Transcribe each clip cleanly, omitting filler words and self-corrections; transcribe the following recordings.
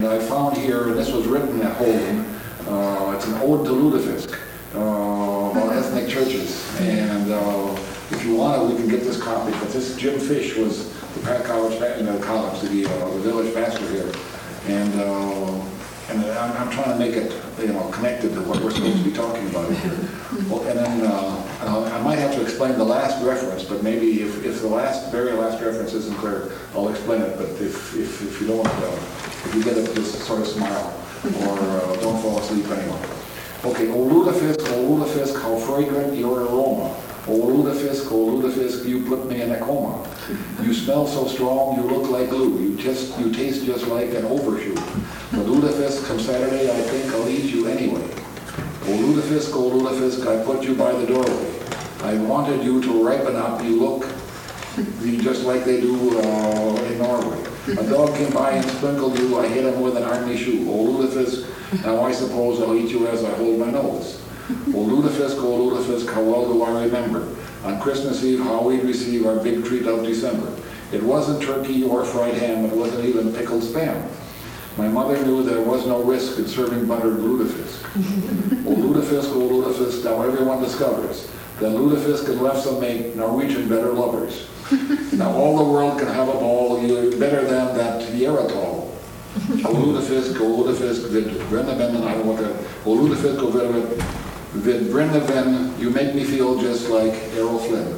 I found here, and this was written at Holden, it's an ode to Lutefisk about ethnic churches. And if you want it, we can get this copy. But this Jim Fish was the village pastor here, and I'm trying to make it, connected to what we're supposed to be talking about here. Well, and then I might have to explain the last reference, but maybe if the very last reference isn't clear, I'll explain it. But if you don't, if you get it, just sort of smile, or don't fall asleep anyway. Okay, O Lutefisk, how fragrant your aroma. O Lutefisk, you put me in a coma. You smell so strong, you look like glue. You taste just like an overshoot. But Lutefisk, come Saturday, I think I'll eat you anyway. O Lutefisk, I put you by the doorway. I wanted you to ripen up. You look just like they do in Norway. A dog came by and sprinkled you. I hit him with an army shoe. O Lutefisk, now I suppose I'll eat you as I hold my nose. O Lutefisk, how well do I remember? On Christmas Eve, how we receive our big treat of December. It wasn't turkey or fried ham, it wasn't even pickled spam. My mother knew there was no risk in serving buttered lutefisk. O Lutefisk, now everyone discovers that lutefisk and lefse make Norwegian better lovers. Now all the world can have a ball, you're better than that Geritol. O Lutefisk, vid Brenneven, I don't know what that, O Lutefisk, vid Brenneven, you make me feel just like Errol Flynn.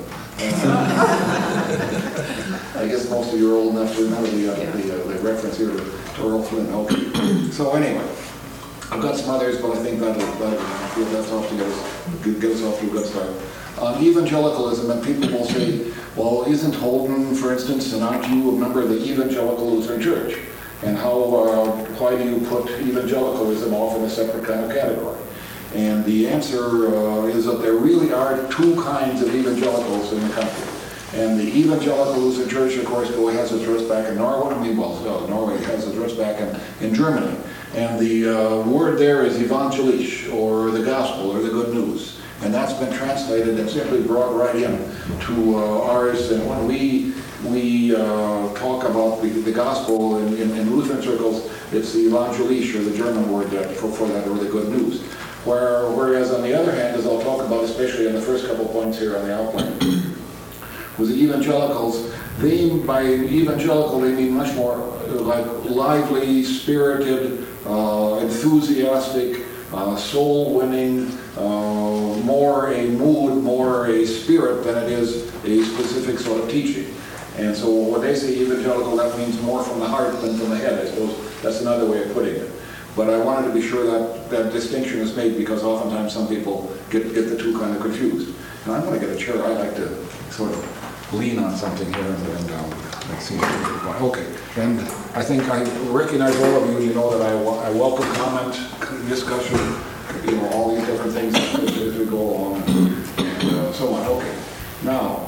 I guess most of you are old enough to remember the reference here to Errol Flynn. Okay. So anyway, I've got some others, but I think that's off to get us off to a good start. On evangelicalism, and people will say, well, isn't Holden, for instance, and aren't you a member of the Evangelical Lutheran Church? And why do you put evangelicalism off in a separate kind of category? And the answer is that there really are two kinds of evangelicals in the country. And the Evangelical Lutheran Church, of course, has its roots back in Norway. Norway has its roots back in Germany. And the word there is evangelisch, or the gospel, or the good news. And that's been translated and simply brought right in to ours. And when we talk about the gospel in Lutheran circles, it's the evangelisch, or the German word for that, or the good news. Whereas on the other hand, as I'll talk about, especially in the first couple points here on the outline, was the evangelicals. By evangelical, they mean much more like lively, spirited, enthusiastic, soul-winning, more a mood, more a spirit than it is a specific sort of teaching. And so when they say evangelical, that means more from the heart than from the head. I suppose that's another way of putting it. But I wanted to be sure that distinction is made, because oftentimes some people get the two kind of confused. And I'm going to get a chair. I like to sort of lean on something here and that seems to be fine. Okay. And I think I recognize all of you. You know that I welcome comment, discussion, all these different things as we go along and so on. Okay. Now,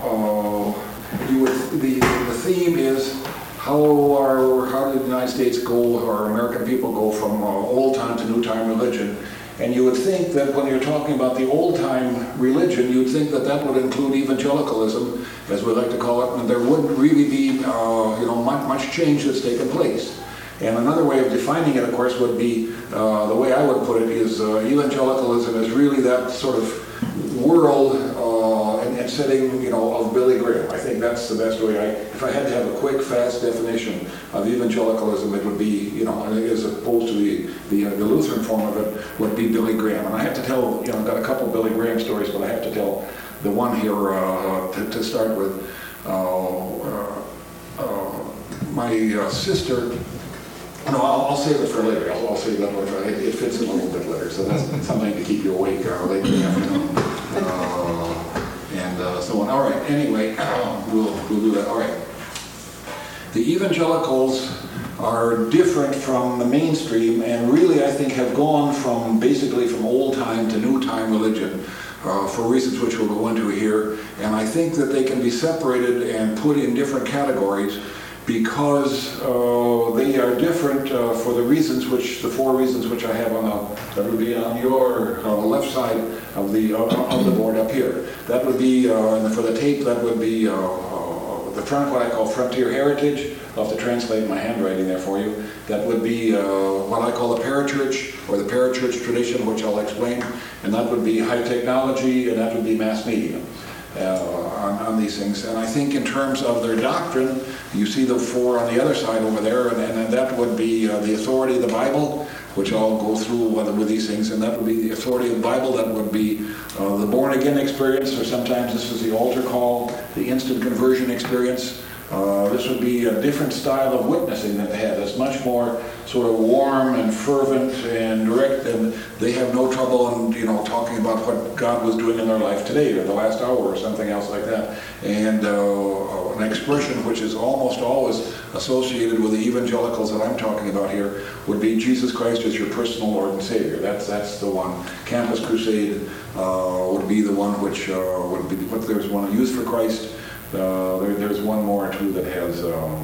the theme is how did the United States go, or American people go from old time to new time religion? And you would think that when you're talking about the old time religion, you'd think that would include evangelicalism, as we like to call it, and there wouldn't really be much change that's taken place. And another way of defining it, of course, would be the way I would put it is evangelicalism is really that sort of world and setting, of Billy Graham. I think that's the best way. If I had to have a quick, fast definition of evangelicalism, it would be, as opposed to the Lutheran form of it, would be Billy Graham. And I have to tell, I've got a couple Billy Graham stories, but I have to tell the one here to start with. My sister. No, I'll save it for later. I'll save that later. It fits in a little bit later, so that's something to keep you awake late in the afternoon. And so on. All right. Anyway, we'll do that. All right. The evangelicals are different from the mainstream, and really, I think, have gone from basically from old time to new time religion for reasons which we'll go into here. And I think that they can be separated and put in different categories, because they are different for the four reasons which I have that would be on your left side of the board up here. That would be, for the tape, that would be what I call frontier heritage. I'll have to translate my handwriting there for you. That would be what I call the parachurch, or the parachurch tradition, which I'll explain. And that would be high technology, and that would be mass media on these things. And I think in terms of their doctrine, you see the four on the other side over there, and that would be the authority of the Bible, which I'll go through with these things, and that would be the authority of the Bible. That would be the born-again experience, or sometimes this is the altar call, the instant conversion experience. This would be a different style of witnessing that they have. It's much more sort of warm and fervent and direct, and they have no trouble in, talking about what God was doing in their life today, or the last hour, or something else like that. And an expression which is almost always associated with the evangelicals that I'm talking about here would be Jesus Christ as your personal Lord and Savior. That's the one. Campus Crusade would be the one which would be. What there's one, Youth for Christ. There's one more or two that has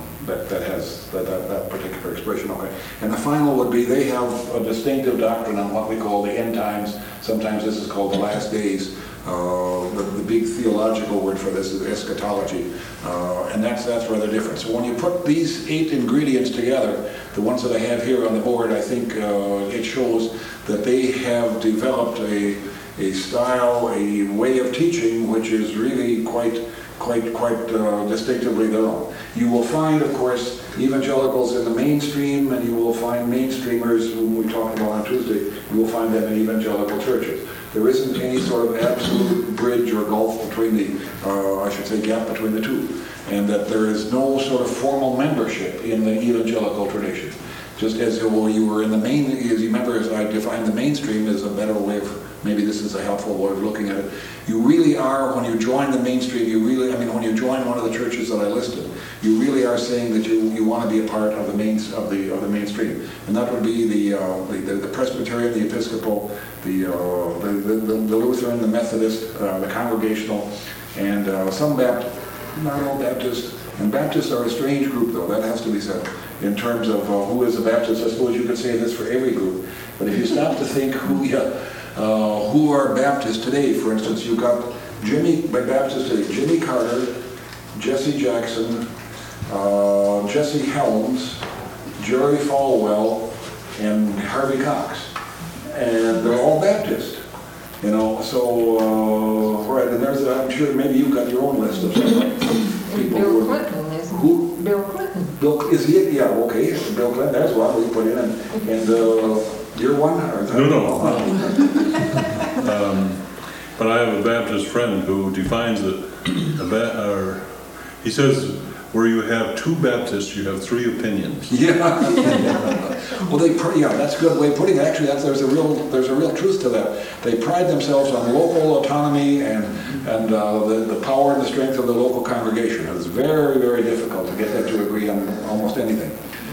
that particular expression. Okay, and the final would be they have a distinctive doctrine on what we call the end times. Sometimes this is called the last days. The big theological word for this is eschatology, and that's rather different. So when you put these 8 ingredients together, the ones that I have here on the board, I think it shows that they have developed a style, a way of teaching which is really quite distinctively their own. You will find, of course, evangelicals in the mainstream, and you will find mainstreamers, whom we talked about on Tuesday, you will find them in evangelical churches. There isn't any sort of absolute bridge or gulf between gap between the two, and that there is no sort of formal membership in the evangelical tradition. Just as you were in the main, as you remember, as I defined the mainstream as a better way of, maybe this is a helpful way of looking at it. You really are, when you join the mainstream, when you join one of the churches that I listed, you really are saying that you want to be a part of the mainstream, and that would be the Presbyterian, the Episcopal, the Lutheran, the Methodist, the Congregational, and some Baptist, not all Baptist. And Baptists are a strange group, though, that has to be said, in terms of who is a Baptist. I suppose you could say this for every group, but if you stop to think who are Baptists today, for instance, you've got Jimmy Carter, Jesse Jackson, Jesse Helms, Jerry Falwell, and Harvey Cox, and they're all Baptist. So right, and I'm sure maybe you've got your own list of people. Bill Clinton, isn't he? Who? Bill Clinton. Is he? Yeah, okay. Bill Clinton, there's one we put in, and you're one? No. But I have a Baptist friend who defines it, he says, where you have 2 Baptists, you have 3 opinions. Yeah. Well, that's a good way of putting it. Actually, there's a real truth to that. They pride themselves on local autonomy and the power and the strength of the local congregation. It's very, very difficult to get them to agree on almost anything.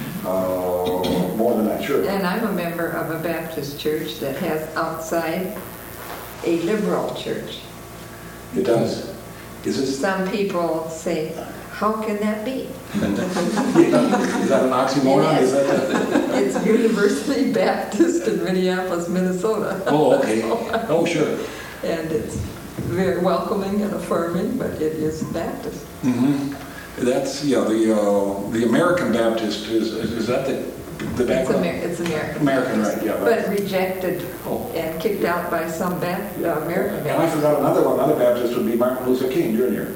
More than that, sure. And I'm a member of a Baptist church that has outside a liberal church. It does. Is it? Some people say, how can that be? Is that an oxymoron? Is it's University Baptist in Minneapolis, Minnesota. Oh, okay. Oh, sure. And it's very welcoming and affirming, but it is Baptist. Mm-hmm. That's, the American Baptist, is that the background? It's American. American, right, yeah. But rejected and kicked out by some American Baptists. And I forgot another one. Another Baptist would be Martin Luther King Jr.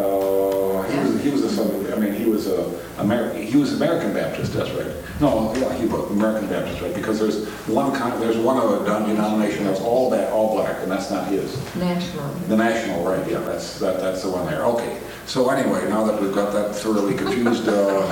He was American Baptist. That's right. No, yeah, he was American Baptist, right? Because there's one of a denomination that's all black, and that's not his. National. The National, right? Yeah, that's the one there. Okay. So anyway, now that we've got that thoroughly confused,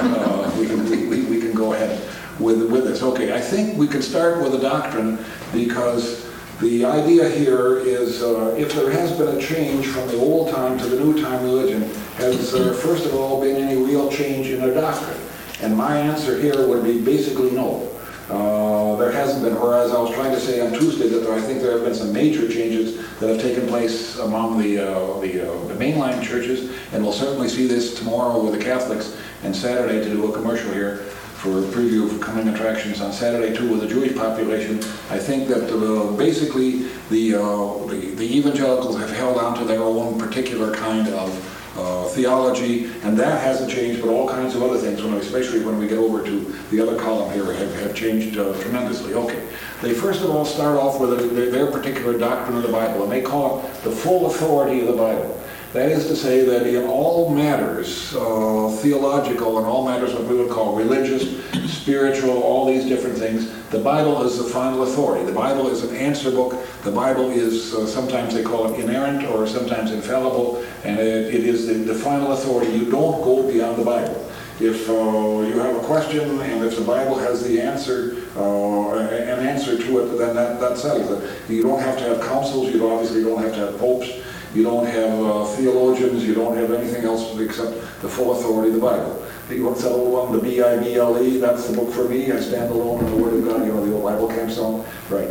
we can go ahead with this. Okay, I think we can start with the doctrine, because the idea here is if there has been a change from the old time to the new time religion, has there first of all been any real change in their doctrine? And my answer here would be basically no. There hasn't been, whereas I was trying to say on Tuesday that I think there have been some major changes that have taken place among the mainline churches, and we'll certainly see this tomorrow with the Catholics, and Saturday to do a commercial here for a preview of coming attractions on Saturday too with the Jewish population. I think that basically the evangelicals have held on to their own particular kind of theology, and that hasn't changed, but all kinds of other things, especially when we get over to the other column here, have changed tremendously. Okay, they first of all start off with their particular doctrine of the Bible, and they call it the full authority of the Bible. That is to say that in all matters theological and all matters what we would call religious, spiritual, all these different things, the Bible is the final authority. The Bible is an answer book. The Bible is, sometimes they call it inerrant or sometimes infallible, and it is the final authority. You don't go beyond the Bible. If you have a question and if the Bible has the answer, an answer to it, then that settles it. You don't have to have councils. You obviously don't have to have popes. You don't have theologians, you don't have anything else except the full authority of the Bible. What's that old one, the B-I-B-L-E, that's the book for me, I stand alone in the Word of God, the old Bible camp song, right.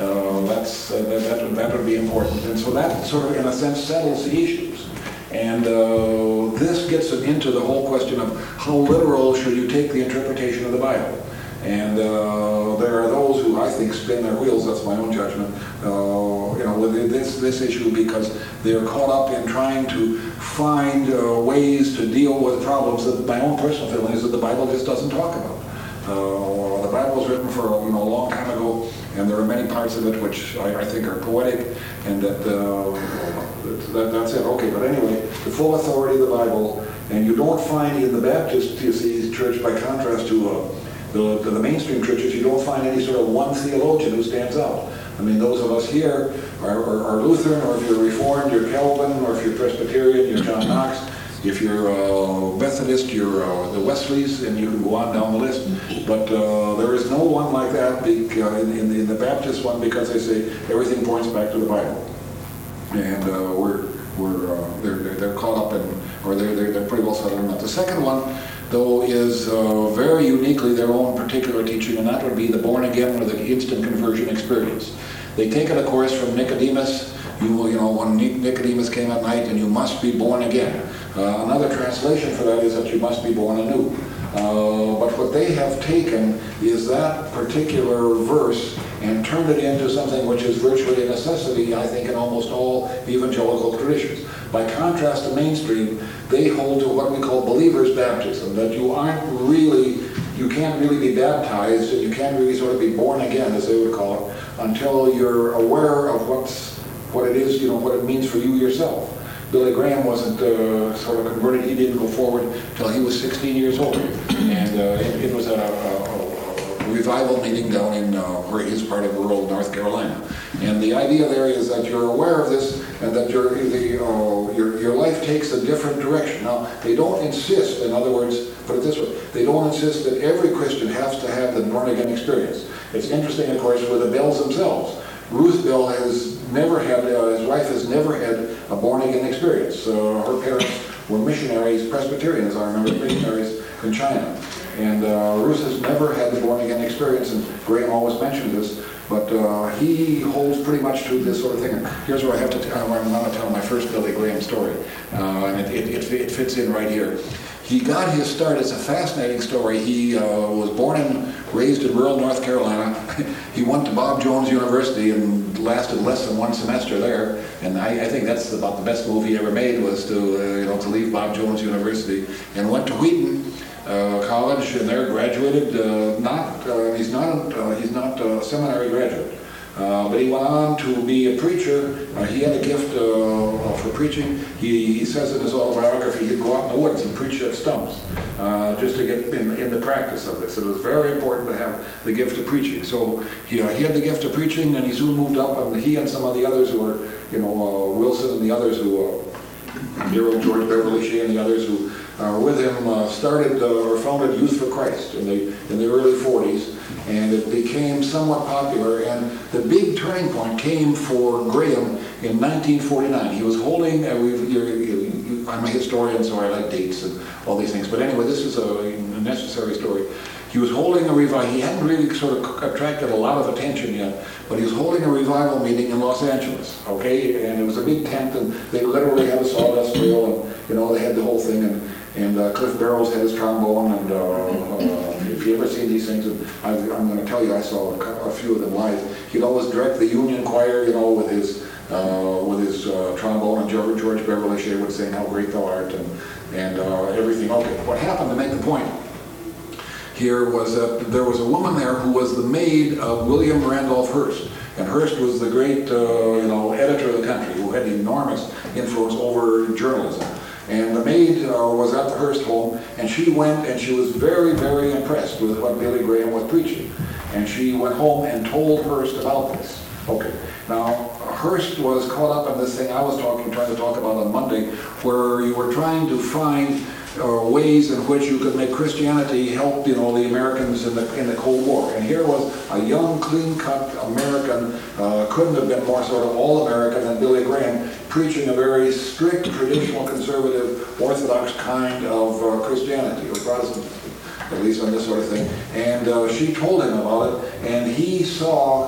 That would be important. And so that sort of, in a sense, settles the issues. And this gets into the whole question of how literal should you take the interpretation of the Bible. And there are those who I think spin their wheels, that's my own judgment, with this issue because they're caught up in trying to find ways to deal with problems that my own personal feeling is that the Bible just doesn't talk about. The Bible was written for a long time ago, and there are many parts of it which I think are poetic, and that's it. Okay, but anyway, the full authority of the Bible, and you don't find in the Baptist, you see, church by contrast to the mainstream churches, you don't find any sort of one theologian who stands out. I mean, those of us here are Lutheran, or if you're Reformed, you're Calvin, or if you're Presbyterian, you're John Knox. If you're Methodist, you're the Wesleys, and you can go on down the list. But there is no one like that in the Baptist one, because they say everything points back to the Bible, and they're caught up in, or they're pretty well settled on that. The second one, though, is very uniquely their own particular teaching, and that would be the born again or the instant conversion experience. They take it, of course, from Nicodemus. When Nicodemus came at night, and you must be born again. Another translation for that is that you must be born anew. But what they have taken is that particular verse and turned it into something which is virtually a necessity, I think, in almost all evangelical traditions. By contrast to mainstream, they hold to what we call believer's baptism, that you can't really be baptized, and you can't really sort of be born again, as they would call it, until you're aware of what it is, what it means for you yourself. Billy Graham wasn't sort of converted. He didn't go forward till he was 16 years old. And it was at a revival meeting down in where his part of rural North Carolina. And the idea there is that you're aware of this, and that your life takes a different direction. Now, they don't insist, in other words, put it this way, they don't insist that every Christian has to have the born-again experience. It's interesting, of course, with the Bells themselves. Ruth Bell has never had, his wife has never had a born-again experience. Her parents were missionaries, Presbyterians, I remember, missionaries in China. And Ruth has never had the born-again experience, and Graham always mentioned this, but he holds pretty much to this sort of thing. And here's where I have to I'm going to tell my first Billy Graham story, and it fits in right here. He got his start. It's a fascinating story. He was born and raised in rural North Carolina. He went to Bob Jones University and lasted less than one semester there. And I think that's about the best move he ever made, was to leave Bob Jones University, and went to Wheaton College, and there graduated. He's not a seminary graduate. But he went on to be a preacher. He had a gift for preaching. He says in his autobiography he'd go out in the woods and preach at stumps just to get in the practice of this. It was very important to have the gift of preaching. So he had the gift of preaching, and he soon moved up, and he and some of the others who were, Wilson and the others who, George Beverly Shea and the others who with him started or founded Youth for Christ in the early 40s. And it became somewhat popular, and the big turning point came for Graham in 1949. He was holding, I'm a historian, so I like dates and all these things, but anyway, this is a necessary story. He was holding a revival. He hadn't really sort of attracted a lot of attention yet, but he was holding a revival meeting in Los Angeles, okay? And it was a big tent, and they literally had a sawdust wheel, and they had the whole thing, and Cliff Barrows had his trombone, and if you ever seen these things, and I'm going to tell you, I saw a few of them live. He'd always direct the union choir, with his with his trombone, and George Beverly Shea would sing "How Great Thou Art" and everything. Okay, what happened, to make the point here, was that there was a woman there who was the maid of William Randolph Hearst. And Hearst was the great, editor of the country who had enormous influence over journalism. And the maid was at the Hearst home, and she went and she was very, very impressed with what Billy Graham was preaching. And she went home and told Hearst about this. Okay, now Hearst was caught up in this thing I was trying to talk about on Monday, where you were trying to find ways in which you could make Christianity help, the Americans in the Cold War. And here was a young, clean-cut American, couldn't have been more sort of all-American than Billy Graham, preaching a very strict, traditional, conservative, orthodox kind of Christianity, or Protestantism, at least on this sort of thing. And she told him about it, and he saw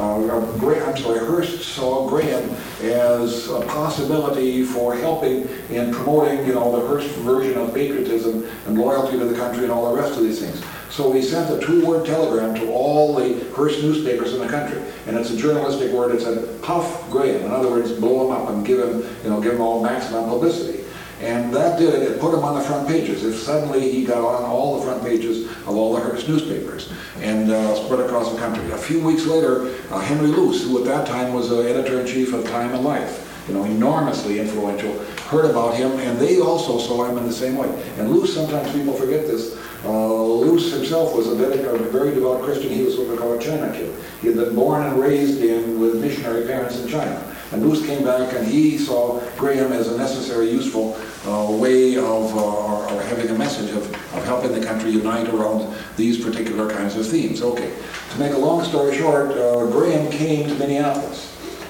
Hearst saw Graham as a possibility for helping in promoting, the Hearst version of patriotism and loyalty to the country and all the rest of these things. So he sent a 2-word telegram to all the Hearst newspapers in the country, and it's a journalistic word. It said, "Puff Graham." In other words, blow him up and give him all maximum publicity. And that did it. It put him on the front pages. If suddenly he got on all the front pages of all the Hearst newspapers and spread across the country. A few weeks later, Henry Luce, who at that time was editor-in-chief of Time and Life, enormously influential, heard about him, and they also saw him in the same way. And Luce, sometimes people forget this, Luce himself was a very devout Christian. He was what we call a China kid. He had been born and raised with missionary parents in China. And Luce came back and he saw Graham as a necessary, useful way of having a message of helping the country unite around these particular kinds of themes. Okay, to make a long story short, Graham came to Minneapolis.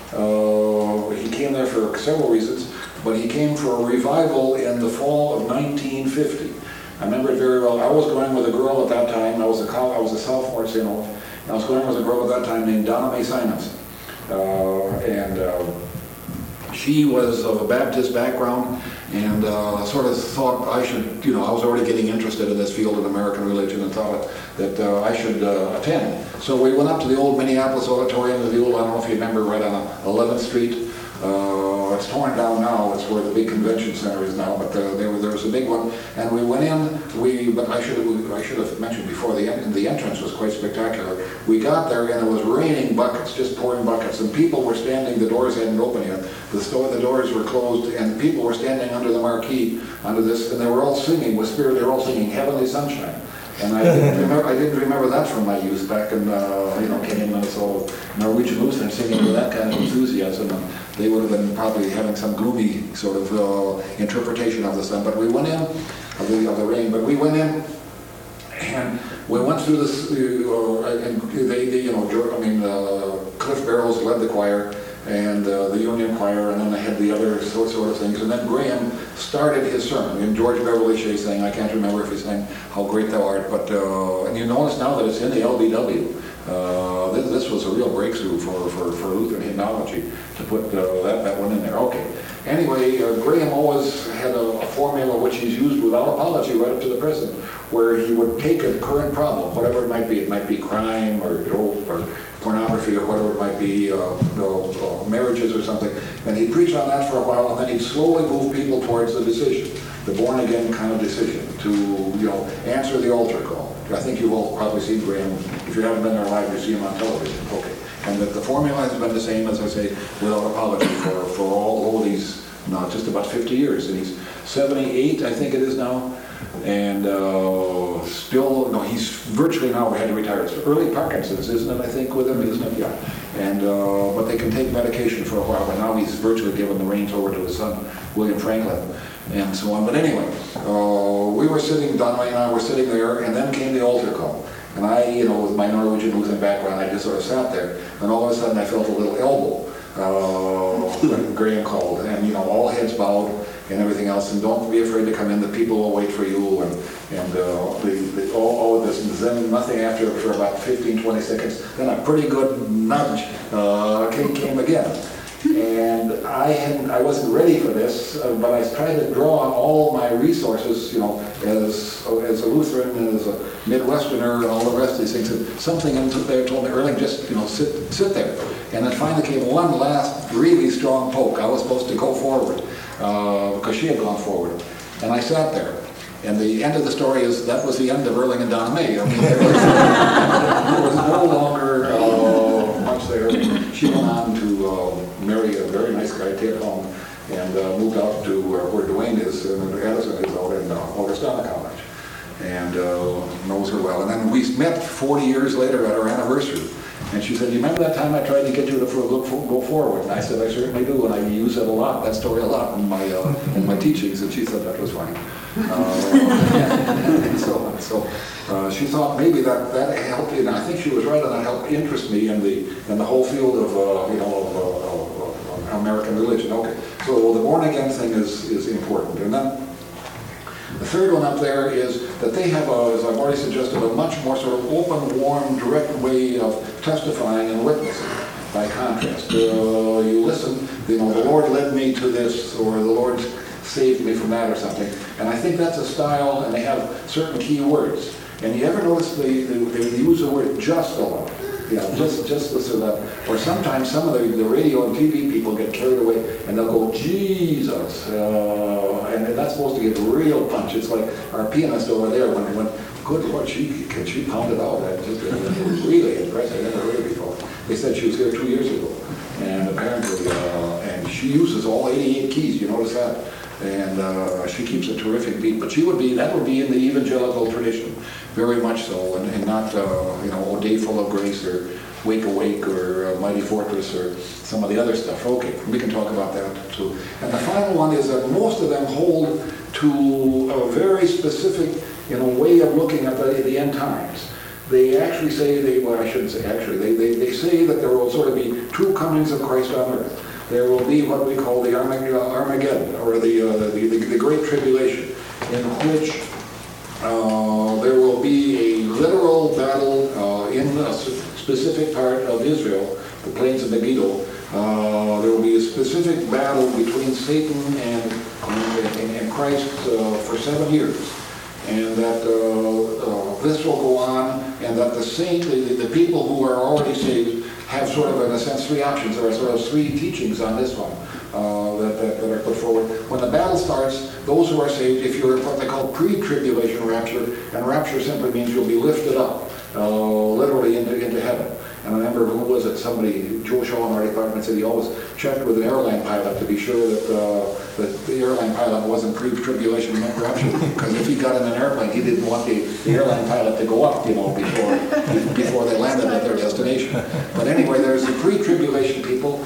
He came there for several reasons, but he came for a revival in the fall of 1950. I remember it very well. I was going with a girl at that time. I was a sophomore at St. Olaf. I was going with a girl at that time named Donna Mae Simonson. She was of a Baptist background, and sort of thought I should, I was already getting interested in this field of American religion, and thought that I should attend. So we went up to the old Minneapolis Auditorium, I don't know if you remember, right on 11th Street. It's torn down now. It's where the big convention center is now, but there was a big one, and we went in. But I should have mentioned before, the entrance was quite spectacular. We got there and it was raining buckets, just pouring buckets, and people were standing. The doors hadn't opened yet. The doors were closed, and people were standing under the marquee, under this, and they were all singing with spirit. They were all singing "Heavenly Sunshine." And I didn't remember that from my youth back in, Canadian, Minnesota, Norwegian Lutheran singing with that kind of enthusiasm. And they would have been probably having some gloomy sort of interpretation of the sun. But we went in, of the rain, but we went in, and we went through this, and Cliff Barrows led the choir, and the Union Choir, and then they had the other sort of things. And then Graham started his sermon, and George Beverly Shea sang, I can't remember if he sang "How Great Thou Art," but and you notice now that it's in the LBW. This was a real breakthrough for Lutheran hymnology to put that one in there. Okay. Anyway, Graham always had a formula which he's used without apology right up to the present, where he would take a current problem, whatever it might be. It might be crime or pornography or whatever it might be, marriages or something, and he'd preach on that for a while, and then he'd slowly move people towards the decision, the born-again kind of decision, to answer the altar call. I think you've all probably seen Graham. If you haven't been there live, you see him on television. Okay. And that the formula has been the same, as I say, without apology for all these, just about 50 years. And he's 78, I think it is now. And he's virtually now had to retire. It's early Parkinson's, isn't it, I think, with him, isn't it? Yeah. And, but they can take medication for a while, but now he's virtually given the reins over to his son, William Franklin, and so on. But anyway, we were sitting, Donna and I were sitting there, and then came the altar call. And I, with my Norwegian Lutheran background, I just sort of sat there, and all of a sudden I felt a little elbow when Graham called, and all heads bowed and everything else, and don't be afraid to come in, the people will wait for you, and all of this, and then nothing after for about 15-20 seconds, then a pretty good nudge came again. And I wasn't ready for this, but I tried to draw on all my resources, as a Lutheran and as a Midwesterner and all the rest of these things. And something in there told me, Erling, just, sit there. And then finally came one last really strong poke. I was supposed to go forward, because she had gone forward. And I sat there. And the end of the story is that was the end of Erling and Donna May. I mean, there was no longer much there. She went on to marry a very nice guy, Ted Home, and moved out to where Dwayne is, and Addison is out in Augustana College, and knows her well. And then we met 40 years later at our anniversary. And she said, "You remember that time I tried to get you to go forward?" And I said, "I certainly do, and I use it a lot, that story a lot in my teachings." And she said that was fine. So she thought maybe that helped, and I think she was right, and that helped interest me in the whole field of American religion. Okay, so the born again thing is important, and then. The third one up there is that they have, as I've already suggested, a much more sort of open, warm, direct way of testifying and witnessing. By contrast, you listen, the Lord led me to this, or the Lord saved me from that, or something. And I think that's a style, and they have certain key words. And you ever notice they use the word just a lot? Just listen to that. Or sometimes some of the radio and TV people get carried away and they'll go, Jesus. And that's supposed to get real punch. It's like our pianist over there when good Lord, she pound it out. It was really impressive. I never heard it before. They said she was here 2 years ago. And apparently, and she uses all 88 keys. You notice that? And she keeps a terrific beat. But that would be in the evangelical tradition, very much so, and not O Day Full of Grace or Wake Awake or Mighty Fortress or some of the other stuff. Okay, we can talk about that too. And the final one is that most of them hold to a very specific way of looking at the end times. They actually say, I shouldn't say actually, they say that there will sort of be two comings of Christ on earth. There will be what we call the Armageddon, or the Great Tribulation, in which there will be a literal battle in a specific part of Israel, the plains of Megiddo. There will be a specific battle between Satan and Christ for 7 years. And that this will go on, and that the people who are already saved have sort of, in a sense, three options. There are sort of three teachings on this one that are put forward. When the battle starts, those who are saved, if you're what they call pre-tribulation rapture, and rapture simply means you'll be lifted up, literally into heaven. And I remember, who was it? Somebody, Joe Shaw in our department said he always checked with an airline pilot to be sure that the airline pilot wasn't pre-tribulation rapture, because if he got in an airplane, he didn't want the airline pilot to go up, before they landed at their destination. But anyway, there's the pre-tribulation people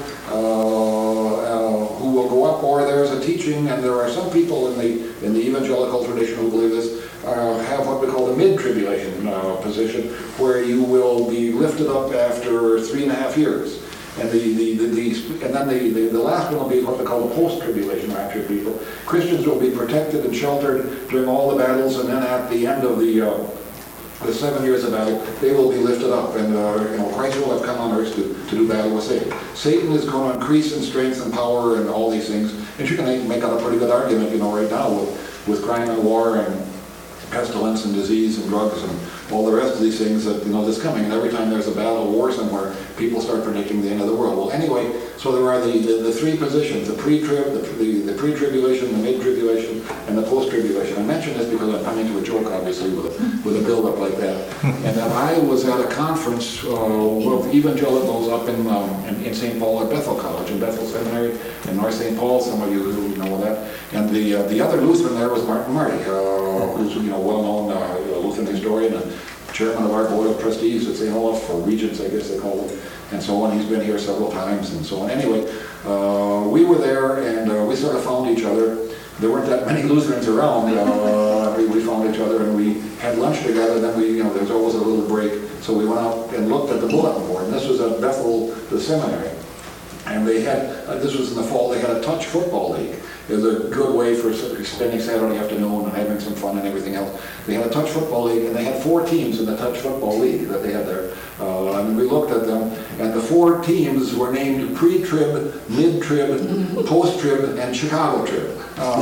who will go up, or there's a teaching, and there are some people in the evangelical tradition who believe this, have what we call the mid-tribulation position, where you will be lifted up after 3.5 years. And then the last one will be what they call the post-tribulation rapture people. Christians will be protected and sheltered during all the battles, and then at the end of the 7 years of battle, they will be lifted up, and Christ will have come on earth to do battle with Satan. Satan is going to increase in strength and power and all these things, and you can make out a pretty good argument, right now with crime and war and pestilence and disease and drugs and all the rest of these things that that's coming. And every time there's a battle or war somewhere, people start predicting the end of the world. Well, anyway, so there are the three positions: the pre-trib, the pre-tribulation, the mid-tribulation, and the post-tribulation. I mention this because I'm coming to a joke, obviously, with a build-up like that. And that I was at a conference with evangelicals up in St. Paul at Bethel College, in Bethel Seminary, in North St. Paul. Some of you who know that. And the other Lutheran there was Martin Marty, who's well-known Lutheran historian and chairman of our board of trustees at St. Olaf, or regents, I guess they call it, and so on. He's been here several times and so on. Anyway, we were there, and we sort of found each other. There weren't that many Lutherans around. We found each other, and we had lunch together. Then there was always a little break, so we went out and looked at the bulletin board. And this was at Bethel, the seminary, and they had. This was in the fall. They had a touch football league. It was a good way for spending Saturday afternoon and having some fun and everything else. They had a touch football league, and they had 4 teams in the touch football league that they had there. And we looked at them, and the 4 teams were named pre-trib, mid-trib, post-trib, and Chicago trib.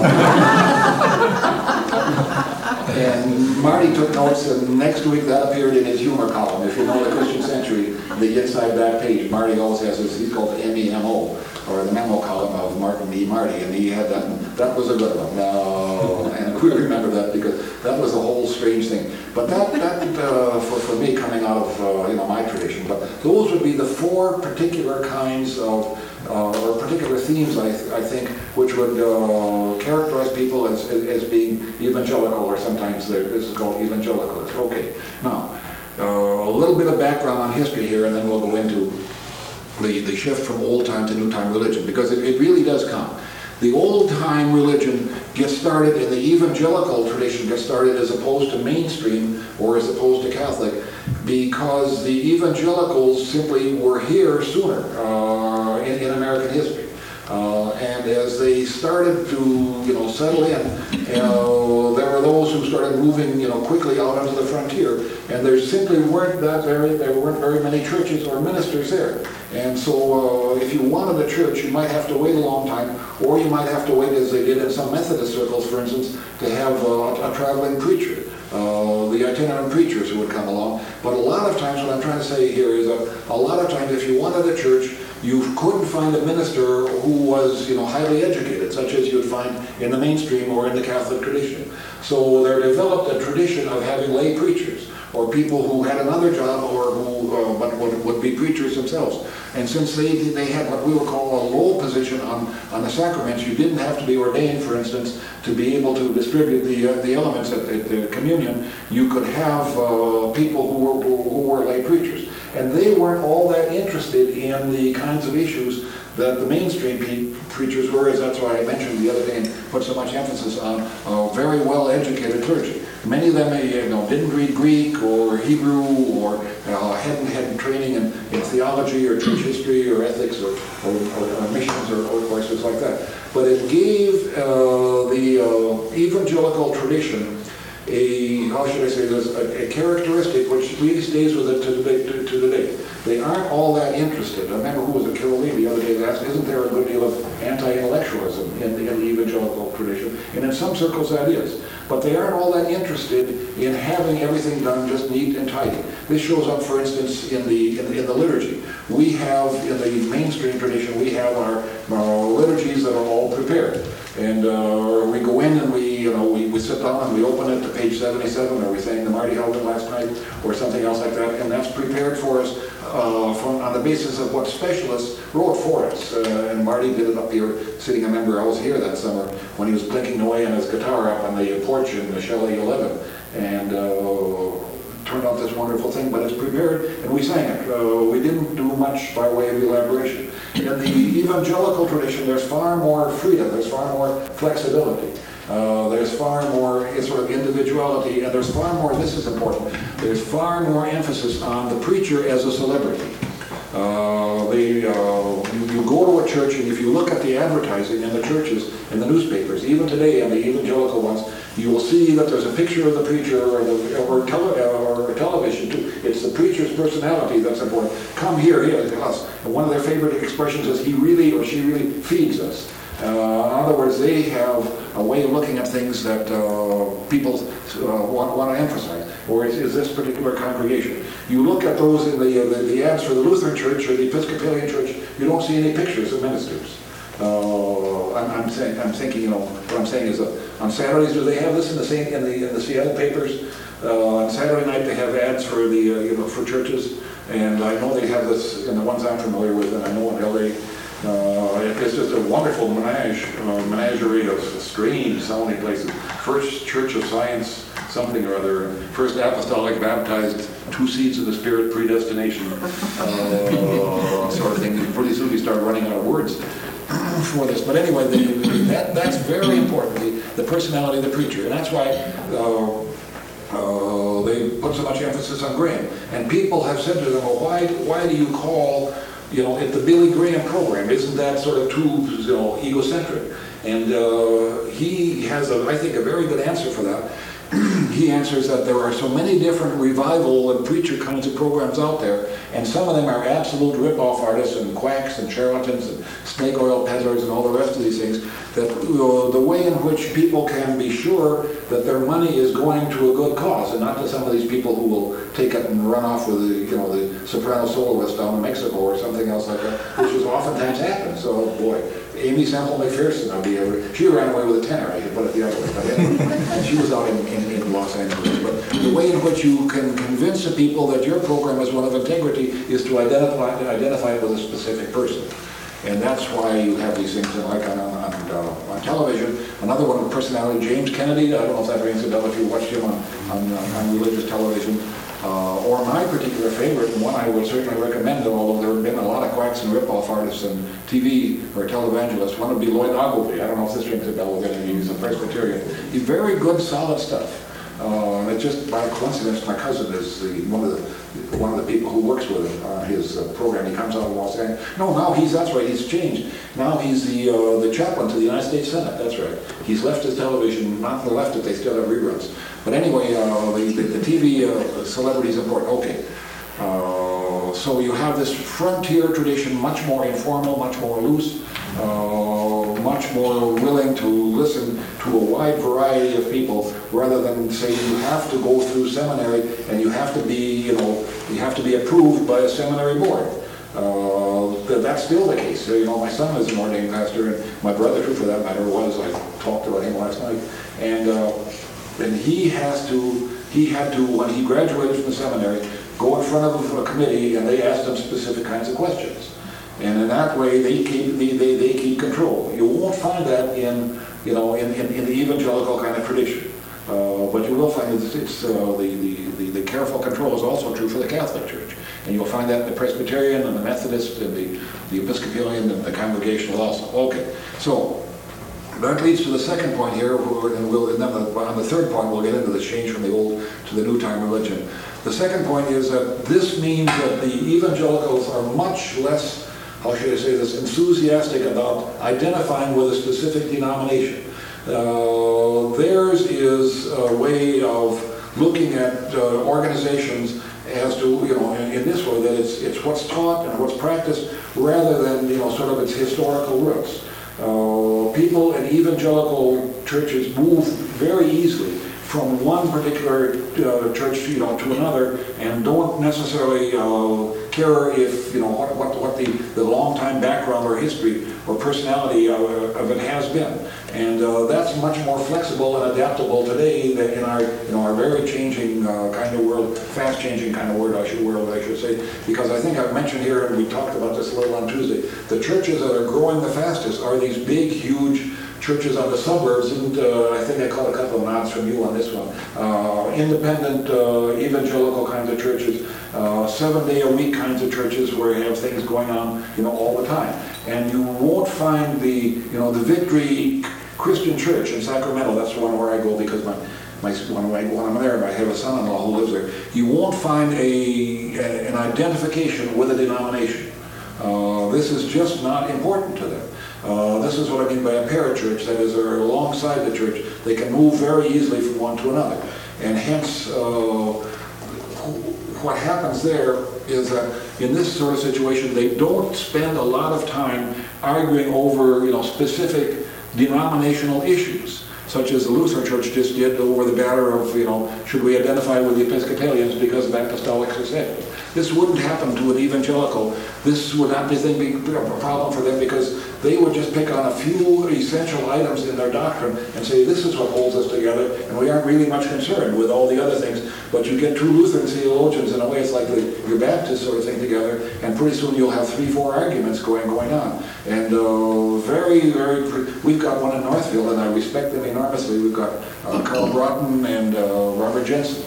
And Marty took notes, and next week that appeared in his humor column. If you know the Christian Century, the inside that page, Marty always has this, he's called the MEMO, or the memo column of Martin E. Marty, and he had that, and that was a good one. No, and we remember that because that was a whole strange thing. But that for me, coming out of my tradition, but those would be the 4 particular kinds of or particular themes, I think, which would characterize people as being evangelical, or sometimes this is called evangelicalist. Okay, now, a little bit of background on history here, and then we'll go into the shift from old time to new time religion, because it really does come. The old time religion gets started in the evangelical tradition, gets started as opposed to mainstream or as opposed to Catholic, because the evangelicals simply were here sooner in American history. And as they started to settle in, there were those who started moving quickly out onto the frontier, and there simply weren't very many churches or ministers there. And so if you wanted a church, you might have to wait a long time, or you might have to wait, as they did in some Methodist circles, for instance, to have a traveling preacher, the itinerant preachers who would come along. But a lot of times, what I'm trying to say here is that a lot of times, if you wanted a church, you couldn't find a minister who was highly educated, such as you'd find in the mainstream or in the Catholic tradition. So there developed a tradition of having lay preachers, or people who had another job, or who but would be preachers themselves. And since they had what we would call a low position on the sacraments, you didn't have to be ordained, for instance, to be able to distribute the elements at the communion. You could have people who were lay preachers. And they weren't all that interested in the kinds of issues that the mainstream preachers were, as that's why I mentioned the other day and put so much emphasis on very well-educated clergy. Many of them didn't read Greek or Hebrew, or hadn't training in theology or church history or ethics or missions or courses like that. But it gave the evangelical tradition a characteristic which really stays with it to the day. They aren't all that interested. I remember who was it, Carol Lee, the other day that asked, isn't there a good deal of anti-intellectualism in the evangelical tradition? And in some circles that is. But they aren't all that interested in having everything done just neat and tidy. This shows up, for instance, in the liturgy. We have, in the mainstream tradition, we have our liturgies that are all prepared. And we go in and we sit down and we open it to page 77, or we sang the Marty Howden last night, or something else like that, and that's prepared for us on the basis of what specialists wrote for us. And Marty did it up here, sitting a member. I was here that summer when he was clinking away on his guitar up on the porch in the Shelley 11, and turned out this wonderful thing, but it's prepared, and we sang it. We didn't do much by way of elaboration. In the evangelical tradition, there's far more freedom, there's far more flexibility, there's far more sort of individuality, and there's far more, this is important, there's far more emphasis on the preacher as a celebrity. You go to a church, and if you look at the advertising in the churches, in the newspapers, even today in the evangelical ones, you will see that there's a picture of the preacher or television too. It's the preacher's personality that's important. Come here to us. And one of their favorite expressions is, he really or she really feeds us. In other words, they have a way of looking at things that people want to emphasize. Or is this particular congregation? You look at those in the ads for the Lutheran Church or the Episcopalian Church, you don't see any pictures of ministers. I'm thinking, what I'm saying is, on Saturdays, do they have this in the Seattle papers? On Saturday night, they have ads for for churches, and I know they have this in the ones I'm familiar with, and I know in LA. It's just a wonderful menagerie of strange sounding places. First Church of Science, something or other. First Apostolic Baptized, 2 seeds of the Spirit, predestination, sort of thing. Pretty soon we start running out of words for this. But anyway, that's very important, the personality of the preacher. And that's why they put so much emphasis on Graham. And people have said to them, well, why do you call it the Billy Graham program? Isn't that sort of too egocentric? And he has, I think, a very good answer for that. he answers that there are so many different revival and preacher kinds of programs out there, and some of them are absolute rip-off artists and quacks and charlatans and snake oil peddlers and all the rest of these things, that the way in which people can be sure that their money is going to a good cause and not to some of these people who will take it and run off with the soprano soloist down in Mexico or something else like that, which is oftentimes happens. So, boy, Amy Semple McPherson, she ran away with a tenor, I could put it the other way, but anyway, she was out in Los Angeles. But the way in which you can convince the people that your program is one of integrity is to identify it with a specific person. And that's why you have these things like on television. Another one of personality, James Kennedy, I don't know if that rings a bell if you watched him on religious television. Or my particular favorite, and one I would certainly recommend, although there have been a lot of quacks and rip-off artists on TV or televangelists, one would be Lloyd Ogilvie. I don't know if this rings a bell with any of you. He's a Presbyterian. He's very good, solid stuff. And it's just by coincidence, my cousin is one of the people who works with him on his program. He comes out of Los Angeles. No, now that's right, he's changed. Now he's the chaplain to the United States Senate, that's right. He's left his television, not left it, they still have reruns. But anyway, the TV celebrity is important. Okay. So you have this frontier tradition, much more informal, much more loose, much more willing to listen to a wide variety of people, rather than say you have to go through seminary and you have to be approved by a seminary board. That's still the case. My son is an ordained pastor, and my brother, too, for that matter, was. I talked about him last night, and he had to, when he graduated from the seminary, go in front of a committee, and they asked him specific kinds of questions. And in that way, they keep control. You won't find that in the evangelical kind of tradition, but you will find that the careful control is also true for the Catholic Church, and you'll find that in the Presbyterian and the Methodist and the Episcopalian and the Congregational also. Okay, so that leads to the second point here, and then on the third point we'll get into the change from the old to the new time religion. The second point is that this means that the evangelicals are much less, how should I say this, enthusiastic about identifying with a specific denomination. Theirs is a way of looking at organizations as to, in this way, that it's what's taught and what's practiced rather than, sort of its historical roots. People in evangelical churches move very easily from one particular church, to another, and don't necessarily care if, what the long-time background or history or personality of it has been. And that's much more flexible and adaptable today than in our very changing kind of world, fast-changing kind of world, I should say, because I think I've mentioned here, and we talked about this a little on Tuesday, the churches that are growing the fastest are these big, huge churches on the suburbs, and I think I caught a couple of nods from you on this one. Independent, evangelical kinds of churches, 7-day-a-week kinds of churches where you have things going on, all the time. And you won't find the Victory Christian Church in Sacramento. That's the one where I go because when I'm there, I have a son-in-law who lives there. You won't find an identification with a denomination. This is just not important to them. This is what I mean by a parachurch, that is, they're alongside the church. They can move very easily from one to another. And hence, what happens there is that in this sort of situation, they don't spend a lot of time arguing over, specific denominational issues, such as the Lutheran Church just did over the matter of, should we identify with the Episcopalians because of apostolic succession. This wouldn't happen to an evangelical. This would not be a problem for them because they would just pick on a few essential items in their doctrine and say, this is what holds us together, and we aren't really much concerned with all the other things. But you get two Lutheran theologians, in a way it's like your Baptist sort of thing together, and pretty soon you'll have 3-4 arguments going on. And we've got one in Northfield, and I respect them enormously. We've got Carl Broughton and Robert Jensen,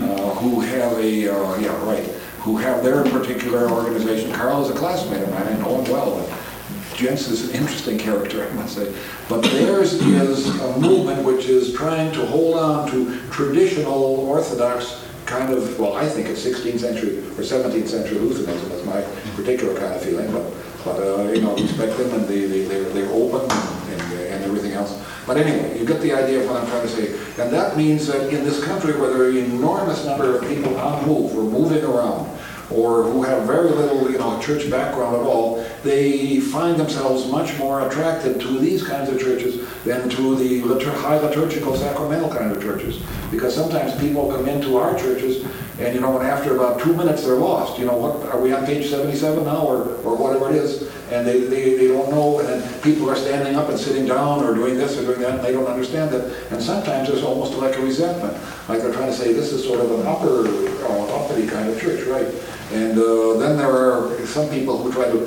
who have their particular organization. Carl is a classmate of mine, I know him well, but Jensen is an interesting character, I must say. But theirs is a movement which is trying to hold on to traditional Orthodox kind of, well, I think it's 16th century or 17th century Lutheranism. That's my particular kind of feeling, but But, respect them, and they're open and everything else. But anyway, you get the idea of what I'm trying to say. And that means that in this country where there are an enormous number of people on move or moving around, or who have very little, church background at all, they find themselves much more attracted to these kinds of churches than to the high liturgical sacramental kind of churches. Because sometimes people come into our churches and, and after about 2 minutes they're lost. What, are we on page 77 now or whatever it is? And they don't know, and then people are standing up and sitting down or doing this or doing that, and they don't understand it. And sometimes there's almost like a resentment. Like they're trying to say, this is sort of an uppity kind of church, right? And then there are some people who try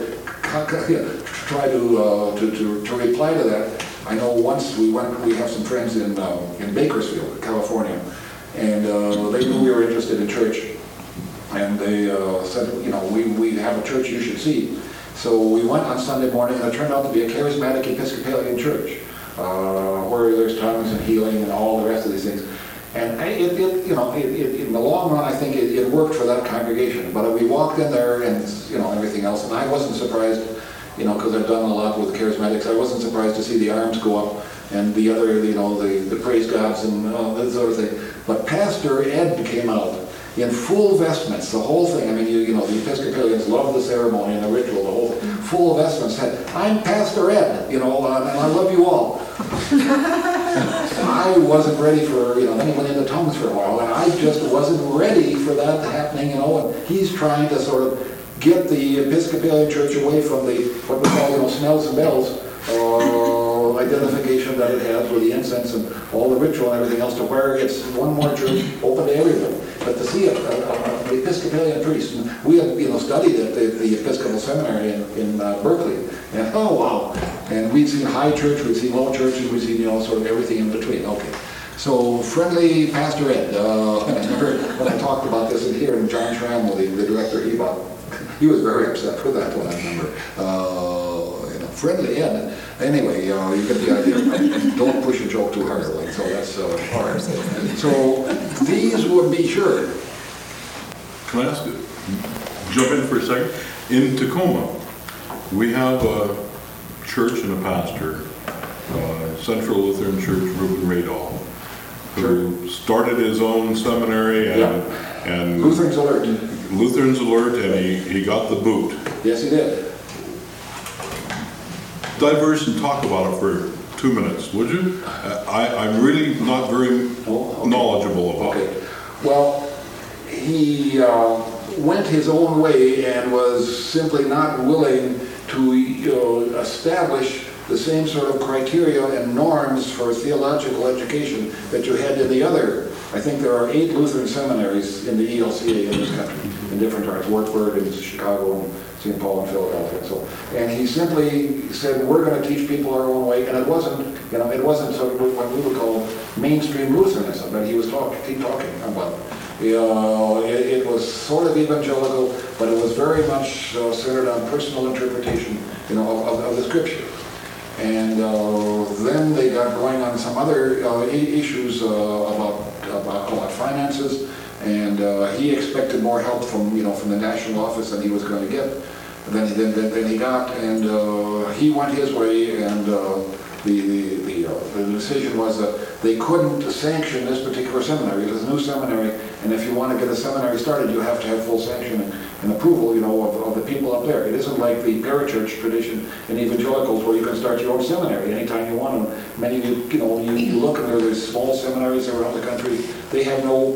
to reply to that. I know once we have some friends in Bakersfield, California, and they knew we were interested in church, and they said, we have a church you should see. So we went on Sunday morning, and it turned out to be a charismatic Episcopalian church, where there's tongues and healing and all the rest of these things. And in the long run, I think it worked for that congregation. But we walked in there and, everything else, and I wasn't surprised, because I've done a lot with the charismatics, I wasn't surprised to see the arms go up and the other, the praise gods and that sort of thing. But Pastor Ed came out in full vestments, the whole thing. I mean, the Episcopalians love the ceremony and the ritual, the whole thing. Full vestments, said, "I'm Pastor Ed, and I love you all." I wasn't ready for, then he went into tongues for a while, and I just wasn't ready for that happening, and he's trying to sort of get the Episcopalian Church away from the, what we call, smells and bells, identification that it has with the incense and all the ritual and everything else, to where it's one more church open to everyone. But to see an Episcopalian priest, and we had studied at the Episcopal Seminary in Berkeley, and oh wow, and we'd seen high church, we'd seen low church, and we'd seen sort of everything in between. Okay, so friendly Pastor Ed. I remember when I talked about this in here, and John Schrammel, the director, he was very upset with that one. I remember. Friendly Ed. Anyway, you get the idea. Don't push a joke too hard, so that's hard. So these would be sure. Can I ask you, jump in for a second? In Tacoma, we have a church and a pastor, Central Lutheran Church, Reuben Radall, who started his own seminary and Lutherans Alert. Lutherans Alert, and he got the boot. Yes, he did. Diverse and talk about it for 2 minutes, would you? I'm really not very knowledgeble about it. Okay. Well, he went his own way and was simply not willing to establish the same sort of criteria and norms for theological education that you had in the other. I think there are 8 Lutheran seminaries in the ELCA in this country, in different parts, Wartburg and Chicago and St. Paul and Philadelphia. And he simply said, we're going to teach people our own way, and it wasn't sort of what we would call mainstream Lutheranism that he was talking about. It was sort of evangelical, but it was very much centered on personal interpretation, of the Scripture. And then they got going on some other issues about finances, and he expected more help from the national office than he was going to get. Than he got, and he went his way, and the decision was that they couldn't sanction this particular seminary. It was a new seminary, and if you want to get a seminary started, you have to have full sanction and approval, of the people up there. It isn't like the parachurch tradition in evangelicals where you can start your own seminary anytime you want. And many of you look, and there's small seminaries around the country. They have no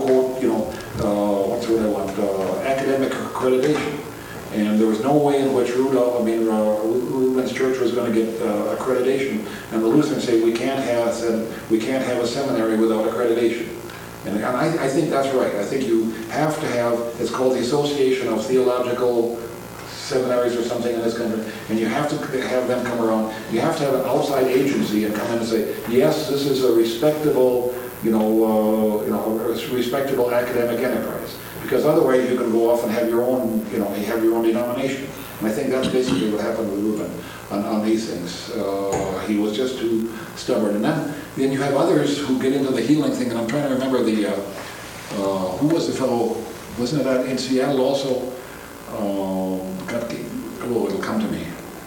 academic accreditation. And there was no way in which Reuben's church was going to get accreditation. And the Lutherans say we can't have a seminary without accreditation. And I think that's right. I think you have to have, it's called the Association of Theological Seminaries or something in this country, and you have to have them come around. You have to have an outside agency and come in and say, yes, this is a respectable, respectable academic enterprise. Because otherwise you can go off and have your own, denomination. And I think that's basically what happened with Reuben on these things. He was just too stubborn. And then you have others who get into the healing thing, and I'm trying to remember who was the fellow, wasn't it in Seattle also? It'll come to me.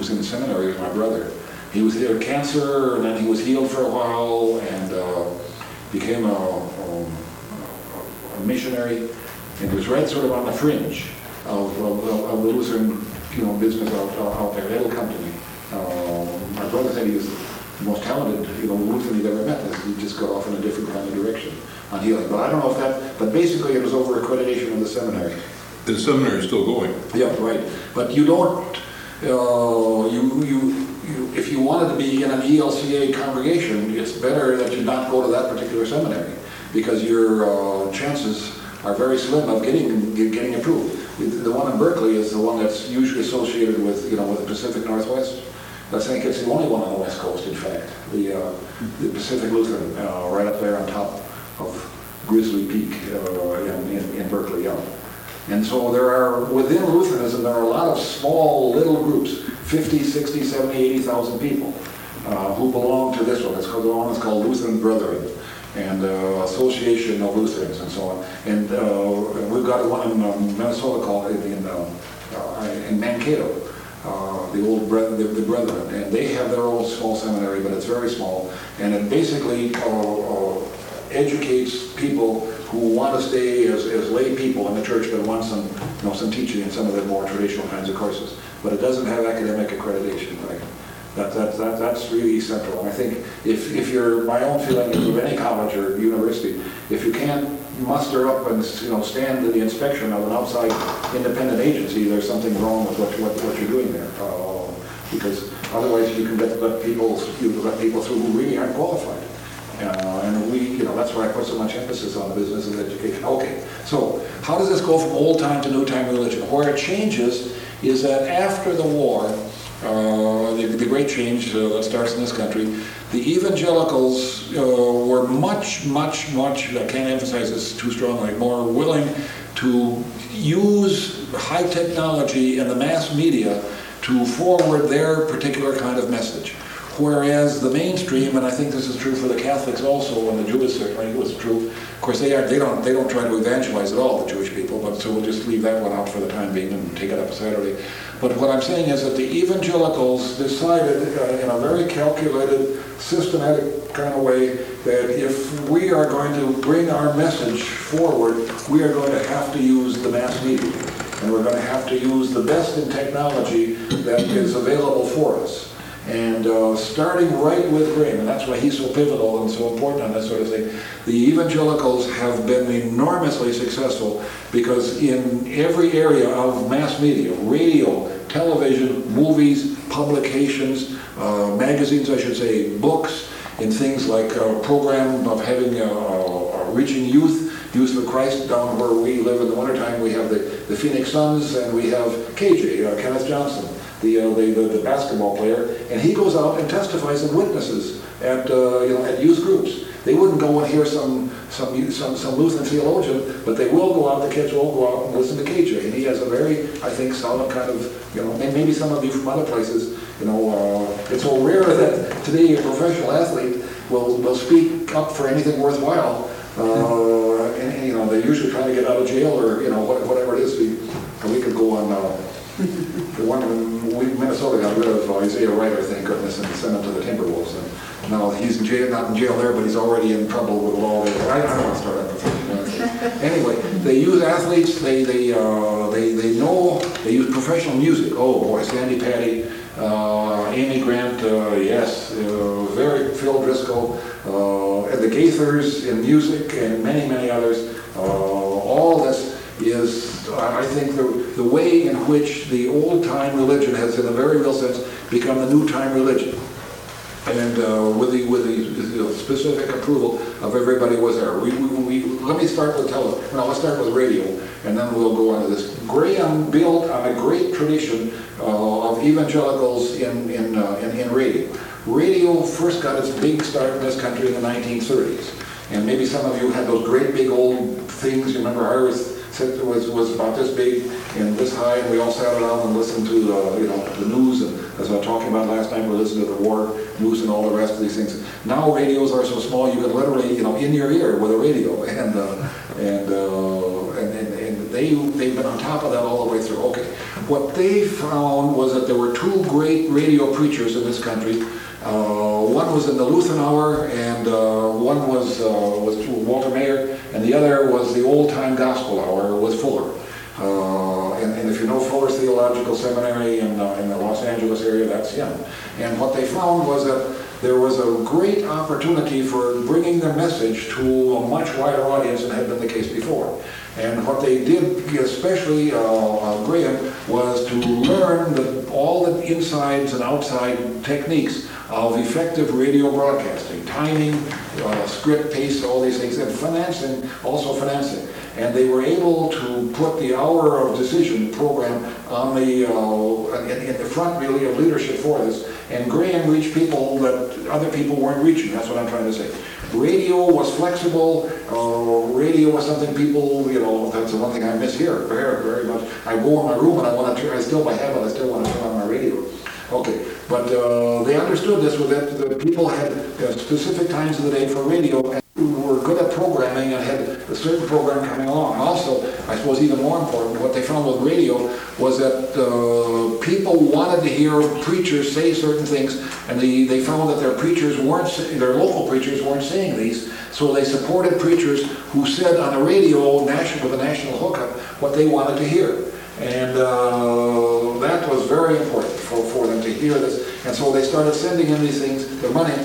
was in the seminary with my brother. He was there with cancer, and then he was healed for a while, and became a missionary, and he was right sort of on the fringe of the Lutheran, business out there. It'll come to me. My brother said he was the most talented, Lutheran he'd ever met. He just got off in a different kind of direction on healing. But I don't know if that, but basically it was over accreditation of the seminary. The seminary is still going. Yeah, right. But you don't, if you wanted to be in an ELCA congregation, it's better that you not go to that particular seminary, because your chances are very slim of getting approved. The one in Berkeley is the one that's usually associated with, with the Pacific Northwest. I think it's the only one on the West Coast, in fact, the Pacific Lutheran, right up there on top of Grizzly Peak in Berkeley, yeah. And so there are, within Lutheranism, there are a lot of small little groups, 50, 60, 70, 80,000 people who belong to this one. It's called, the one is called Lutheran Brethren, and Association of Lutherans and so on. And we've got one in Minnesota called in Mankato. The old brethren, the Brethren, and they have their own small seminary, but it's very small, and it basically educates people who want to stay as lay people in the church, but want some teaching in some of the more traditional kinds of courses. But it doesn't have academic accreditation, right? That's really central. And I think if you're, my own feeling is of any college or university, if you can't muster up and stand to the inspection of an outside independent agency, there's something wrong with what you're doing there. Because otherwise you can let people through who really aren't qualified. And that's why I put so much emphasis on the business of education. Okay, so how does this go from old time to new time religion? Where it changes is that after the war, the great change that starts in this country, the evangelicals were much, I can't emphasize this too strongly, more willing to use high technology and the mass media to forward their particular kind of message. Whereas the mainstream, and I think this is true for the Catholics also, and the Jews certainly it was true. Of course, they don't try to evangelize at all, the Jewish people. But so we'll just leave that one out for the time being and take it up Saturday. But what I'm saying is that the evangelicals decided in a very calculated, systematic kind of way that if we are going to bring our message forward, we are going to have to use the mass media, and we're going to have to use the best in technology that is available for us. And starting right with Graham, and that's why he's so pivotal and so important on this sort of thing, the evangelicals have been enormously successful because in every area of mass media, radio, television, movies, publications, magazines, I should say, books, in things like a program of having reaching youth for Christ down where we live in the wintertime. We have the Phoenix Suns, and we have KJ, Kenneth Johnson, the basketball player, and he goes out and testifies and witnesses at youth groups. They wouldn't go and hear some Lutheran theologian, but they will go out. The kids will go out and listen to KJ, and he has a very, I think, solid kind of, and maybe some of you from other places, it's so rare that today a professional athlete will speak up for anything worthwhile, and they're usually trying to get out of jail or whatever it is. We could go on. The one in Minnesota got rid of Isaiah Wright, thank goodness, and sent him to the Timberwolves. And now he's in jail, not in jail there, but he's already in trouble with the law. I don't want to start that professional. Anyway, they use athletes. They use professional music. Oh boy, Sandy Patty, Amy Grant, yes, very Phil Driscoll, and the Gaithers in music, and many others. All this is, I think, the way in which the old-time religion has, in a very real sense, become the new-time religion. And with the specific approval of everybody was there. Let me start with television. No, let's start with radio, and then we'll go on to this. Graham built on a great tradition of evangelicals in radio. Radio first got its big start in this country in the 1930s. And maybe some of you had those great big old things. You remember ours was about this big and this high, and we all sat around and listened to the news, and as I was talking about last night, we listened to the war news and all the rest of these things. Now radios are so small you can literally in your ear with a radio, and they've been on top of that all the way through. Okay, what they found was that there were two great radio preachers in this country. One was in the Lutheran Hour, and one was Walter Mayer, and the other was the Old Time Gospel Hour, was Fuller. And if you know Fuller's Theological Seminary in the Los Angeles area, that's him. And what they found was that there was a great opportunity for bringing the message to a much wider audience than had been the case before. And what they did, especially Graham, was to learn all the insides and outside techniques of effective radio broadcasting, timing, script, pace, all these things, and financing, also financing. And they were able to put the Hour of Decision program on the in the front, really, of leadership for this. And Graham reached people that other people weren't reaching. That's what I'm trying to say. Radio was flexible. Radio was something people, that's the one thing I miss here very, very much. I go in my room and I want to turn, by habit, I still want to turn on my radio. Okay, but they understood this, was that the people had specific times of the day for radio and were good at programming and had a certain program coming along. Also, I suppose even more important, what they found with radio was that people wanted to hear preachers say certain things, and they found that their local preachers weren't saying these, so they supported preachers who said on the radio, with a national hookup, what they wanted to hear. And that was very important for them to hear this. And so they started sending in these things, their money,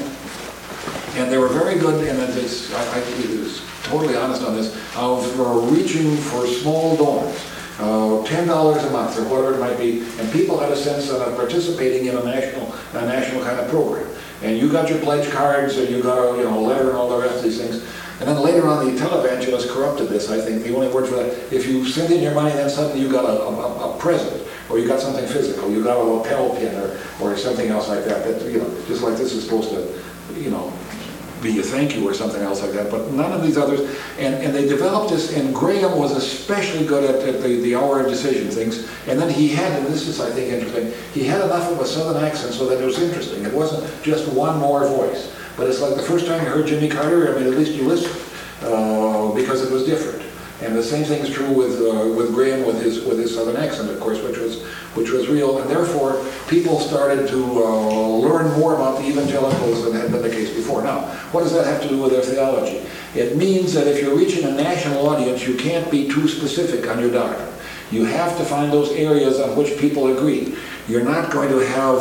and they were very good, and I was totally honest on this, of reaching for small donors. $10 a month or whatever it might be, and people had a sense of participating in a national kind of program. And you got your pledge cards, and you got a letter and all the rest of these things. And then later on, the televangelists corrupted this, I think. The only word for that, if you send in your money, then suddenly you got a present, or you got something physical, you got a lapel pin or something else like that, just like this is supposed to, be a thank you or something else like that, but none of these others. And they developed this, and Graham was especially good at the Hour of Decision things. And then he had, and this is, I think, interesting, he had enough of a southern accent so that it was interesting. It wasn't just one more voice. But it's like the first time you heard Jimmy Carter, at least you listened, because it was different. And the same thing is true with Graham with his southern accent, of course, which was real. And therefore, people started to learn more about the evangelicals than had been the case before. Now, what does that have to do with their theology? It means that if you're reaching a national audience, you can't be too specific on your doctrine. You have to find those areas on which people agree. You're not going to have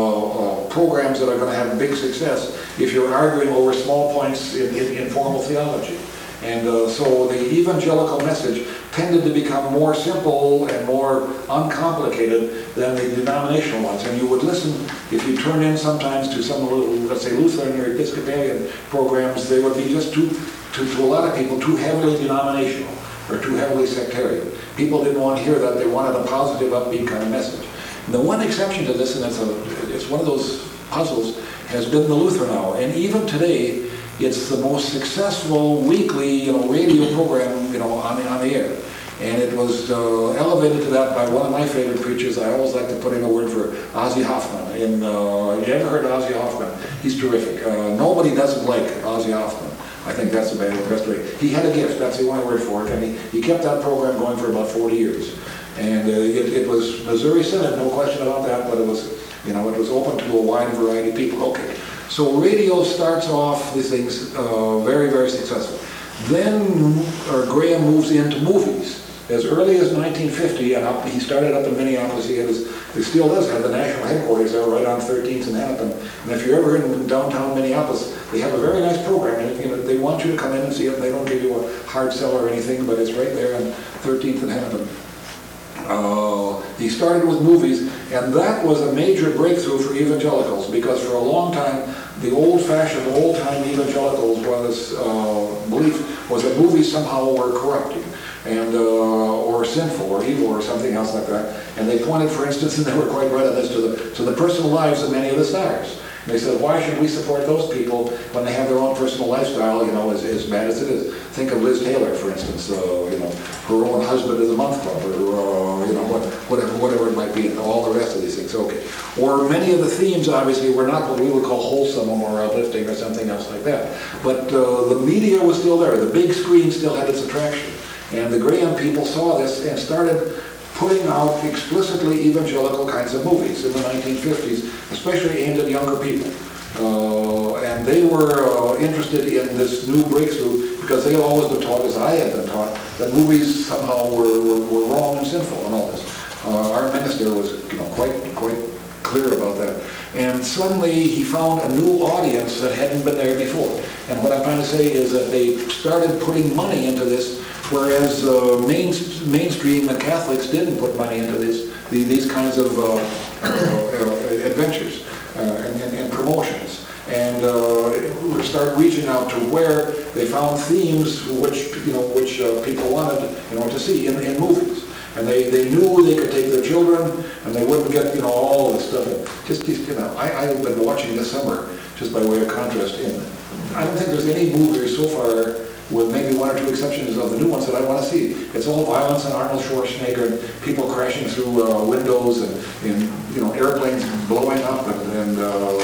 programs that are going to have big success if you're arguing over small points in formal theology. And so the evangelical message tended to become more simple and more uncomplicated than the denominational ones. And you would listen, if you turn in sometimes to some, let's say, Lutheran or Episcopalian programs, they would be just to a lot of people, too heavily denominational or too heavily sectarian. People didn't want to hear that. They wanted a positive, upbeat kind of message. And the one exception to this, and it's one of those puzzles, has been the Lutheran Hour. And even today, it's the most successful weekly, radio program, on the air. And it was elevated to that by one of my favorite preachers. I always like to put in a word for Ozzy Hoffman. You ever heard of Ozzy Hoffman? He's terrific. Nobody doesn't like Ozzy Hoffman. I think that's the best way. He had a gift, that's the only word for it, and he kept that program going for about 40 years. And it was Missouri Synod, no question about that, but it was open to a wide variety of people. Okay. So radio starts off these things very, very successful. Then Graham moves into movies. As early as 1950, and he started up in Minneapolis. He still does have the national headquarters there, right on 13th and Hennepin. And if you're ever in downtown Minneapolis, they have a very nice program. And they want you to come in and see it. They don't give you a hard sell or anything, but it's right there on 13th and Hennepin. He started with movies, and that was a major breakthrough for evangelicals, because for a long time, the old-fashioned, old-time evangelicals belief was that movies somehow were corrupting, and or sinful, or evil, or something else like that. And they pointed, for instance, and they were quite right on this, to the personal lives of many of the stars. And they said, why should we support those people when they have their own personal lifestyle, as bad as it is? Think of Liz Taylor, for instance, her own husband is a month club, or, whatever it might be, and all the rest of these things, okay. Or many of the themes, obviously, were not what we would call wholesome or uplifting or something else like that. But the media was still there. The big screen still had its attraction. And the Graham people saw this and started putting out explicitly evangelical kinds of movies in the 1950s, especially aimed at younger people. And they were interested in this new breakthrough because they had always been taught, as I had been taught, that movies somehow were wrong and sinful and all this. Our minister was, quite clear about that. And suddenly he found a new audience that hadn't been there before. And what I'm trying to say is that they started putting money into this, whereas mainstream Catholics didn't put money into these kinds of adventures and promotions. And start reaching out to where they found themes which people wanted to see in movies. And they knew they could take their children, and they wouldn't get all this stuff. I've been watching this summer, just by way of contrast. And I don't think there's any movie so far, with maybe one or two exceptions of the new ones, that I want to see. It's all violence and Arnold Schwarzenegger, and people crashing through windows, and airplanes blowing up, and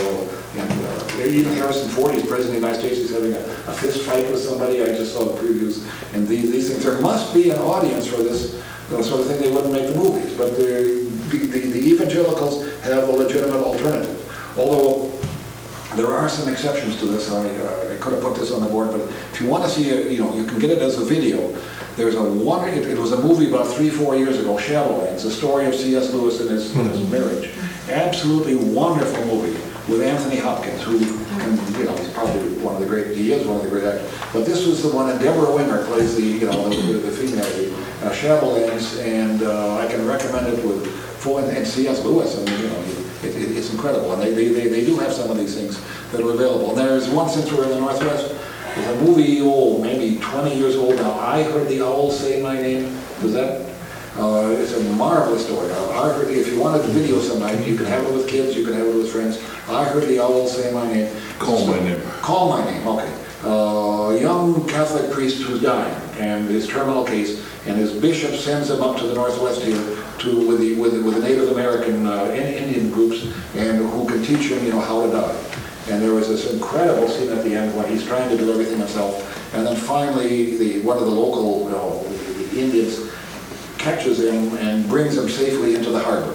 even Harrison Ford, he's president of the United States, he's having a fist fight with somebody. I just saw the previews, and these things. There must be an audience for this sort of thing. They wouldn't make the movies, but the evangelicals have a legitimate alternative. Although there are some exceptions to this. I could have put this on the board, but if you want to see it, you can get it as a video. There's it was a movie about 3-4 years ago, Shadowlands, the story of C.S. Lewis and his marriage. Absolutely wonderful movie with Anthony Hopkins, who, he's probably one of the great, he is one of the great actors. But this was the one, and Deborah Winger plays the female lead, Shadowlands, and I can recommend it and C.S. Lewis, it's incredible. And they do have some of these things that are available. And there's one, since we're in the Northwest, there's a movie, maybe 20 years old now, I Heard the Owl Say My Name. Does that? It's a marvelous story. If you wanted to video sometime, you can have it with kids, you can have it with friends. I Heard the Owl Say My Name. Call My Name. Call My Name, okay. A young Catholic priest who's dying, and his terminal case, and his bishop sends him up to the Northwest here with the Native American Indian groups, and who can teach him, how to die. And there was this incredible scene at the end when he's trying to do everything himself, and then finally one of the local the Indians catches him and brings him safely into the harbor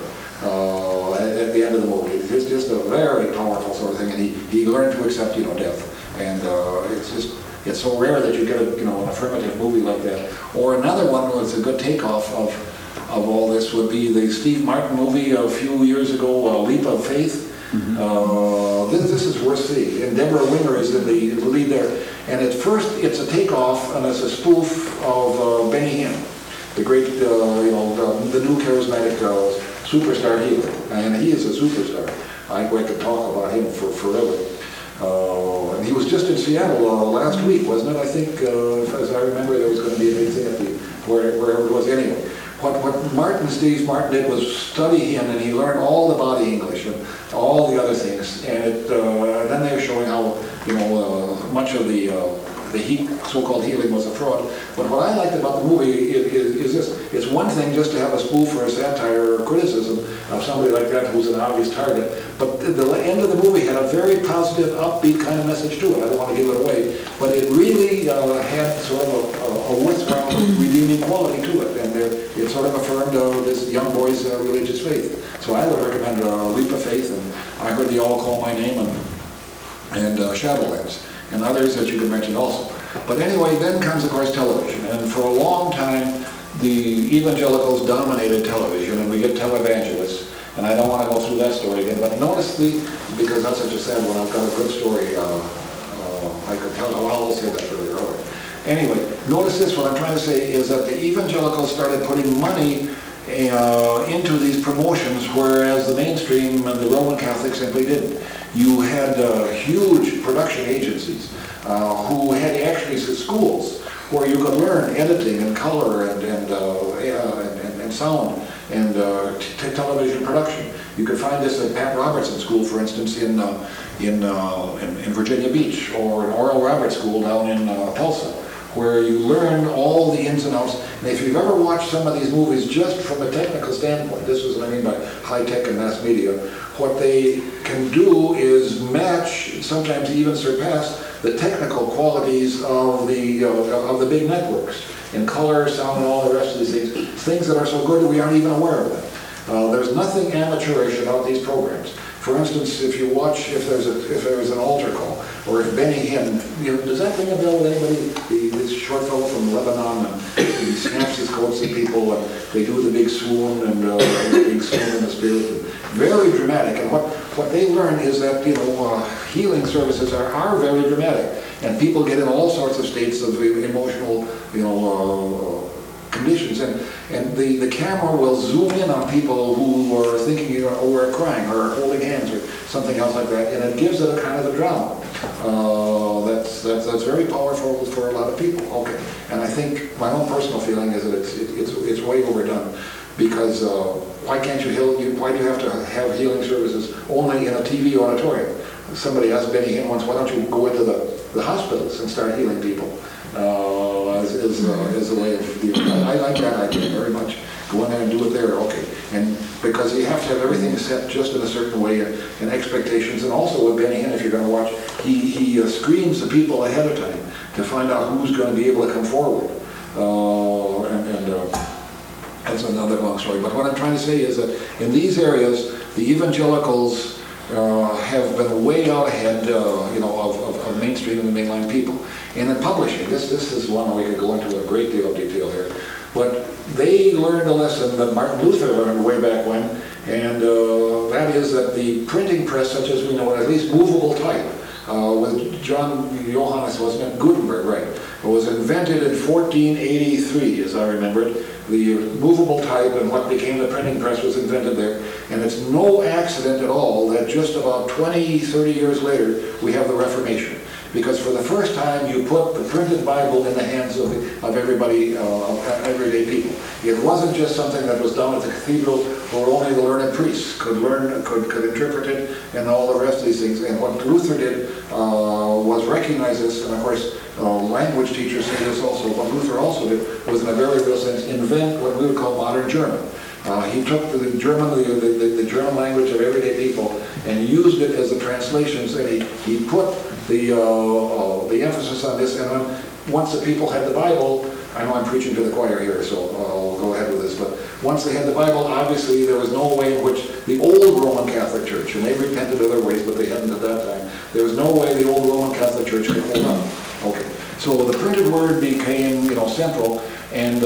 at the end of the movie. It's just a very powerful sort of thing, and he learned to accept death. And it's so rare that you get an affirmative movie like that. Or another one was a good takeoff of all this would be the Steve Martin movie a few years ago, Leap of Faith. Mm-hmm. This is worth seeing. And Deborah Winger is in the lead there. And at first it's a takeoff, and it's a spoof of Benny Hinn, the great, the new charismatic superstar healer. And he is a superstar. I could talk about him for forever. And he was just in Seattle last week, wasn't it? I think, as I remember, there was going to be a big thing at wherever it was anyway. What Steve Martin did was study him, and he learned all the body English and all the other things. And then they were showing how, much of the so-called healing was a fraud. But what I liked about the movie is this. It's one thing just to have a spoof or a satire or criticism of somebody like that who's an obvious target. But the end of the movie had a very positive, upbeat kind of message to it. I don't want to give it away. But it really had sort of a worthwhile redeeming quality to it. And it sort of affirmed this young boy's religious faith. So I would recommend Leap of Faith, and I Heard the Owl Call My Name, and Shadowlands, and others that you can mention also. But anyway, then comes, of course, television. And for a long time, the evangelicals dominated television, and we get televangelists. And I don't want to go through that story again, but notice because that's such a sad one, I've got a good story. I could tell, I'll say that earlier. Anyway, notice this, what I'm trying to say is that the evangelicals started putting money into these promotions, whereas the mainstream and the Roman Catholics simply didn't. You had huge production agencies who had actually schools where you could learn editing and color and sound and television production. You could find this at Pat Robertson School, for instance, in Virginia Beach, or in Oral Roberts School down in Tulsa, where you learn all the ins and outs. And if you've ever watched some of these movies just from a technical standpoint, this is what I mean by high tech and mass media, what they can do is match, sometimes even surpass, the technical qualities of the big networks. in color, sound, and all the rest of these things that are so good that we aren't even aware of them. There's nothing amateurish about these programs. For instance, if you watch, if there's an altar call, or if Benny Hinn, does that ring a bell with anybody? This short fellow from Lebanon, and he snaps his coats at people, and they do the big swoon, and the big swoon in the spirit. Very dramatic, and what they learn is that, healing services are very dramatic, and people get in all sorts of states of emotional, conditions, and the camera will zoom in on people who are thinking or crying or holding hands or something else like that, and it gives it a kind of a drama. That's very powerful for a lot of people. Okay, and I think my own personal feeling is that it's way overdone, because why can't you heal? Why do you have to have healing services only in a TV auditorium? Somebody asked Benny Hinn once, why don't you go into the hospitals and start healing people? As a way of dealing. I like that idea very much. Go in there and do it there, okay. And because you have to have everything set just in a certain way, and expectations. And also with Benny Hinn, if you're going to watch, he screens the people ahead of time to find out who's going to be able to come forward. That's another long story. But what I'm trying to say is that in these areas, the evangelicals have been way out ahead, of mainstream and mainline people. And in publishing, this is one we could go into a great deal of detail here. But they learned a lesson that Martin Luther learned way back when, and that is that the printing press, such as we know it, at least movable type, with John Johannes, wasn't it? Gutenberg, right? It was invented in 1483, as I remember it. The movable type and what became the printing press was invented there. And it's no accident at all that just about 20, 30 years later, we have the Reformation. Because for the first time, you put the printed Bible in the hands of everybody, of everyday people. It wasn't just something that was done at the cathedral where only the learned priests could interpret it and all the rest of these things. And what Luther did was recognize this, and of course, language teachers say this also. What Luther also did was, in a very real sense, invent what we would call modern German. He took the German, the German language of everyday people, and used it as a translation. And he put the emphasis on this. And once the people had the Bible, I know I'm preaching to the choir here, so I'll go ahead with this. But once they had the Bible, obviously there was no way in which the old Roman Catholic Church, and they repented of their ways, but they hadn't at that time. There was no way the old Roman Catholic Church could hold on. Okay, so the printed word became, central. And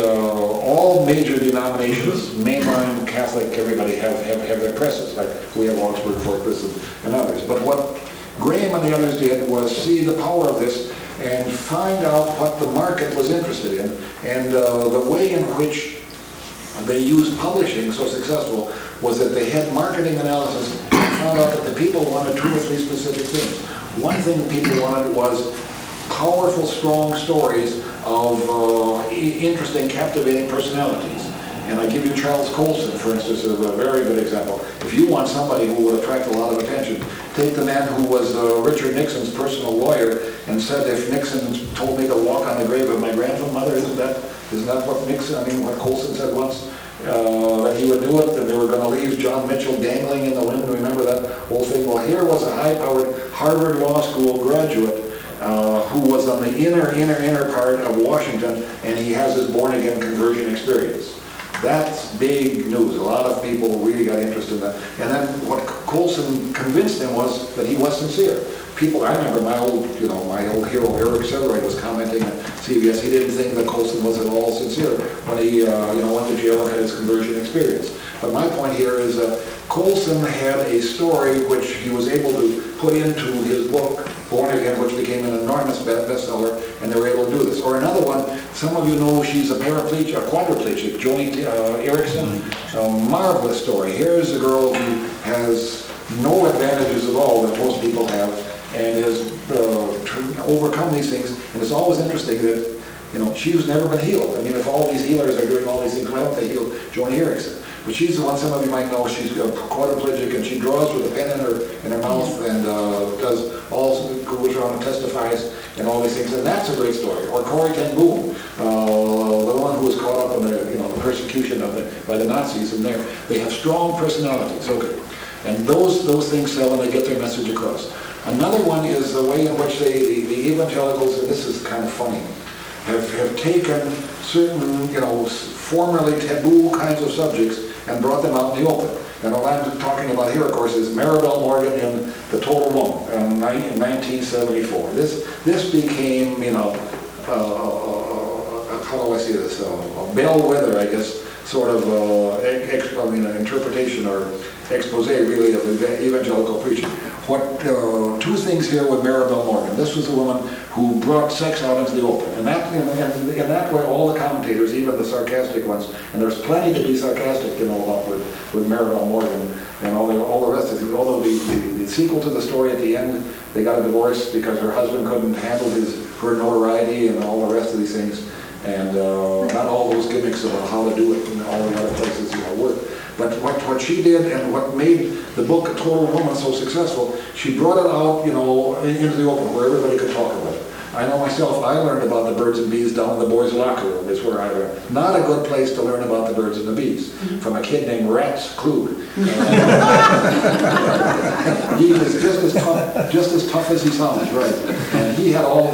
all major denominations, mainline Catholic, everybody have their presses, like we have Augsburg, Fortress, and others. But what Graham and the others did was see the power of this and find out what the market was interested in, and the way in which they used publishing so successful was that they had marketing analysis and found out that the people wanted 2 or 3 specific things. One thing people wanted was powerful, strong stories of interesting, captivating personalities. And I give you Charles Colson, for instance, as a very good example. If you want somebody who would attract a lot of attention, take the man who was Richard Nixon's personal lawyer and said, if Nixon told me to walk on the grave of my grandmother, isn't that what Colson said once? That he would do it, that they were going to leave John Mitchell dangling in the wind. Remember that whole thing? Well, here was a high-powered Harvard Law School graduate who was on the inner part of Washington, and he has his born-again conversion experience. That's big news. A lot of people really got interested in that. And then what Colson convinced them was that he was sincere. People, I remember my old hero Eric Severide was commenting at CBS. He didn't think that Colson was at all sincere when he went to jail and had his conversion experience. But my point here is that Colson had a story which he was able to put into his book, Born Again, which became an enormous bestseller, and they were able to do this. Or another one, some of you know she's a quadriplegic, Joni Erickson. A marvelous story. Here's a girl who has no advantages at all that most people have, and has overcome these things. And it's always interesting that, she's never been healed. I mean, if all these healers are doing all these things, why don't they heal Joni Erickson? But she's the one, some of you might know, she's quadriplegic, and she draws with a pen in her mouth and goes around and testifies and all these things. And that's a great story. Or Corrie ten Boom, the one who was caught up in the persecution by the Nazis, and they have strong personalities. Okay. And those things sell, and they get their message across. Another one is the way in which the evangelicals, and this is kind of funny, have taken certain, formerly taboo kinds of subjects and brought them out in the open. And what I'm talking about here, of course, is Maribel Morgan in The Total Woman in 1974. This became, how do I say this, a bellwether, I guess, sort of interpretation or expose, really, of evangelical preaching. Two things here with Maribel Morgan. This was a woman who brought sex out into the open. And in that way, all the commentators, even the sarcastic ones, and there's plenty to be sarcastic, about with Maribel Morgan and all the rest of it. Although the sequel to the story at the end, they got a divorce because her husband couldn't handle her notoriety and all the rest of these things. And not all those gimmicks about how to do it in all the other places work. But what she did and what made the book A Total Woman so successful, she brought it out, into the open where everybody could talk about it. I know myself, I learned about the birds and bees down in the boys' locker room, is where I learned. Not a good place to learn about the birds and the bees, from a kid named Rats Klug. He was just as tough as he sounds, right? And he had all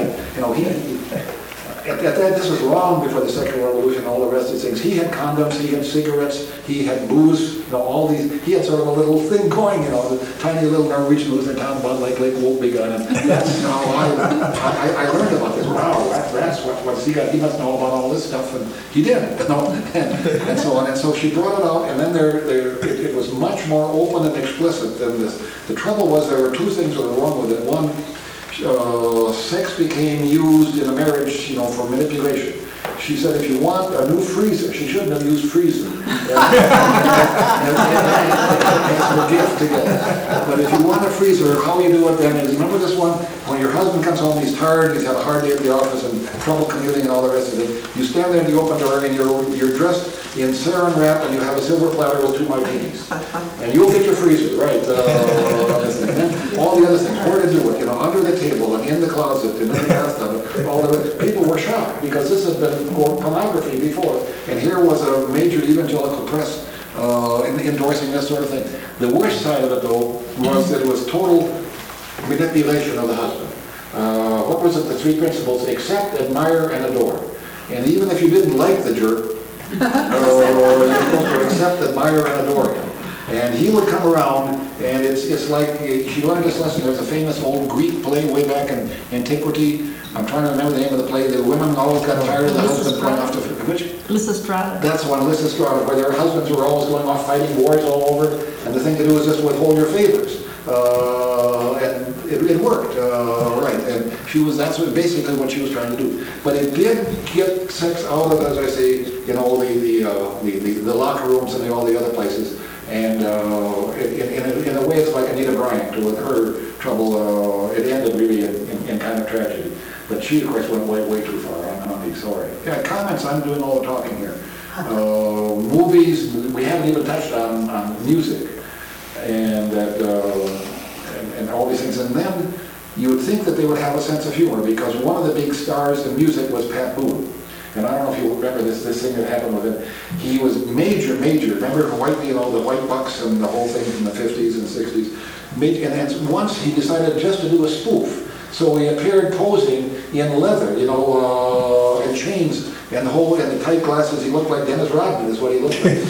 this was long before the sexual revolution, all the rest of these things. He had condoms, he had cigarettes, he had booze, all these. He had sort of a little thing going, the tiny little Norwegian Lutheran town about Lake Wobegon. And that's how I learned about this. Wow, that's what's he got. He must know about all this stuff, and he did. And so on. And so she brought it out, and then it was much more open and explicit than this. The trouble was there were two things that were wrong with it. One, sex became used in a marriage, for manipulation. She said if you want a new freezer, she shouldn't have used freezer. It's a gift to get. But if you want a freezer, how you do it then is, remember this one? When your husband comes home, he's tired, he's had a hard day at the office and trouble commuting and all the rest of it. You stand there in the open door and you're dressed in saran wrap and you have a silver platter with 2 martinis. And you'll get your freezer, right? All the other things, where to do it, under the table and in the closet and in the bathtub. People were shocked because this had been pornography before. And here was a major evangelical press endorsing this sort of thing. The worst side of it, though, was that it was total manipulation of the husband. What was it? The 3 principles: accept, admire, and adore. And even if you didn't like the jerk, you're supposed to accept, admire, and adore him. And he would come around, and it's like, she learned this lesson. There's a famous old Greek play way back in antiquity. I'm trying to remember the name of the play. The women always got tired of the husband going off to... Which? Lysistrata. That's one, Lysistrata, where their husbands were always going off fighting wars all over, and the thing to do is just withhold your favors. And it worked, right. And that's basically what she was trying to do. But it did get sex out of, as I say, the locker rooms and all the other places. And in a way, it's like Anita Bryant with her trouble. It ended really in kind of tragedy. But she, of course, went way too far. I'm sorry. Yeah, comments. I'm doing all the talking here. Movies. We haven't even touched on music and that and all these things. And then you would think that they would have a sense of humor because one of the big stars in music was Pat Boone. And I don't know if you remember this thing that happened with him. He was major. Remember the White Bucks and the whole thing from the 50s and 60s. And once he decided just to do a spoof. So he appeared posing in leather, and chains, and the tight glasses. He looked like Dennis Rodman is what he looked like.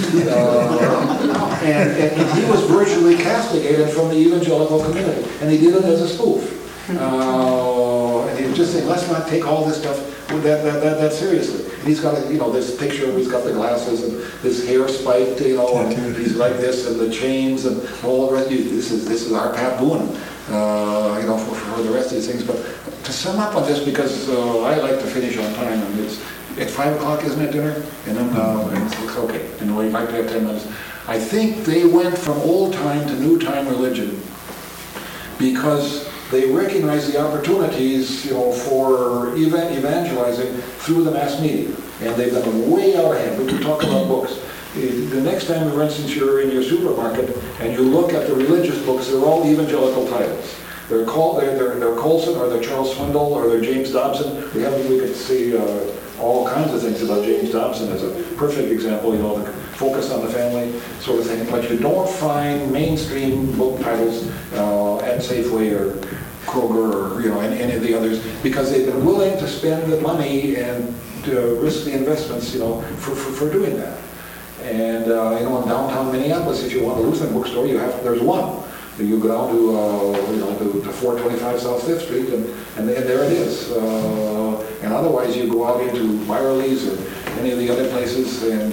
And he was virtually castigated from the evangelical community. And he did it as a spoof. And he was just saying, let's not take all this stuff that seriously. And he's got this picture where he's got the glasses and his hair spiked, and he's like this, and the chains and all the rest. This is our Pat Boone, for the rest of these things. But to sum up on this, because I like to finish on time, and it's at 5 o'clock, isn't it, dinner? And then it's okay. And we'd like to have 10 minutes. I think they went from old time to new time religion because they recognize the opportunities, for evangelizing through the mass media, and they've done way out ahead. We can talk about books. The next time, for instance, you're in your supermarket and you look at the religious books, they're all evangelical titles. They're Colson, or they're Charles Swindoll, or they're James Dobson. We could see all kinds of things about James Dobson as a perfect example. The focus on the family sort of thing. But you don't find mainstream book titles at Safeway or Kroger or, you know, any of the others, because they've been willing to spend the money and risk the investments, you know, for doing that. And, you know, in downtown Minneapolis, if you want a Lutheran bookstore, there's one. You go down to, you know, to 425 South 5th Street, and there it is. And otherwise, you go out into Byerly's or any of the other places, and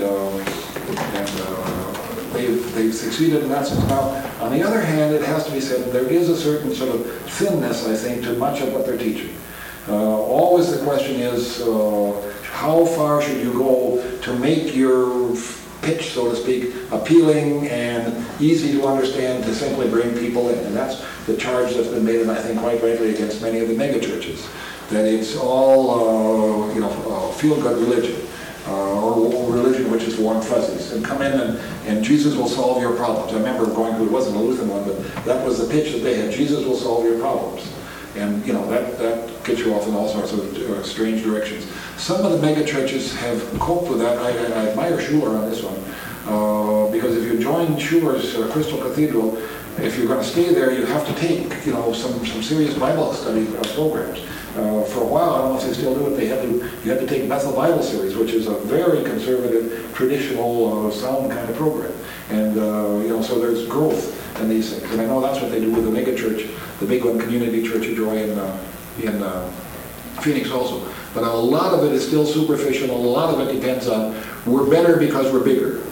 they've succeeded in that sense. Now, on the other hand, it has to be said, there is a certain sort of thinness, I think, to much of what they're teaching. Always the question is, how far should you go to make your pitch, so to speak, appealing and easy to understand to simply bring people in? And that's the charge that's been made, and I think quite rightly, against many of the megachurches, that it's all, you know, feel-good religion, or religion which is warm fuzzies, and come in and Jesus will solve your problems. I remember going to, it wasn't a Lutheran one, but that was the pitch that they had: Jesus will solve your problems. And, you know, that gets you off in all sorts of strange directions. Some of the mega churches have coped with that. I admire Schuller on this one, because if you join Schuller's Crystal Cathedral, if you're going to stay there, you have to take, you know, some serious Bible study programs. For a while, I don't know if they still do it, you had to take Bethel Bible Series, which is a very conservative, traditional, sound kind of program. And, you know, so there's growth in these things. And I know that's what they do with the mega church, the big one, Community Church of Joy in Phoenix also. But a lot of it is still superficial. A lot of it depends on, we're better because we're bigger.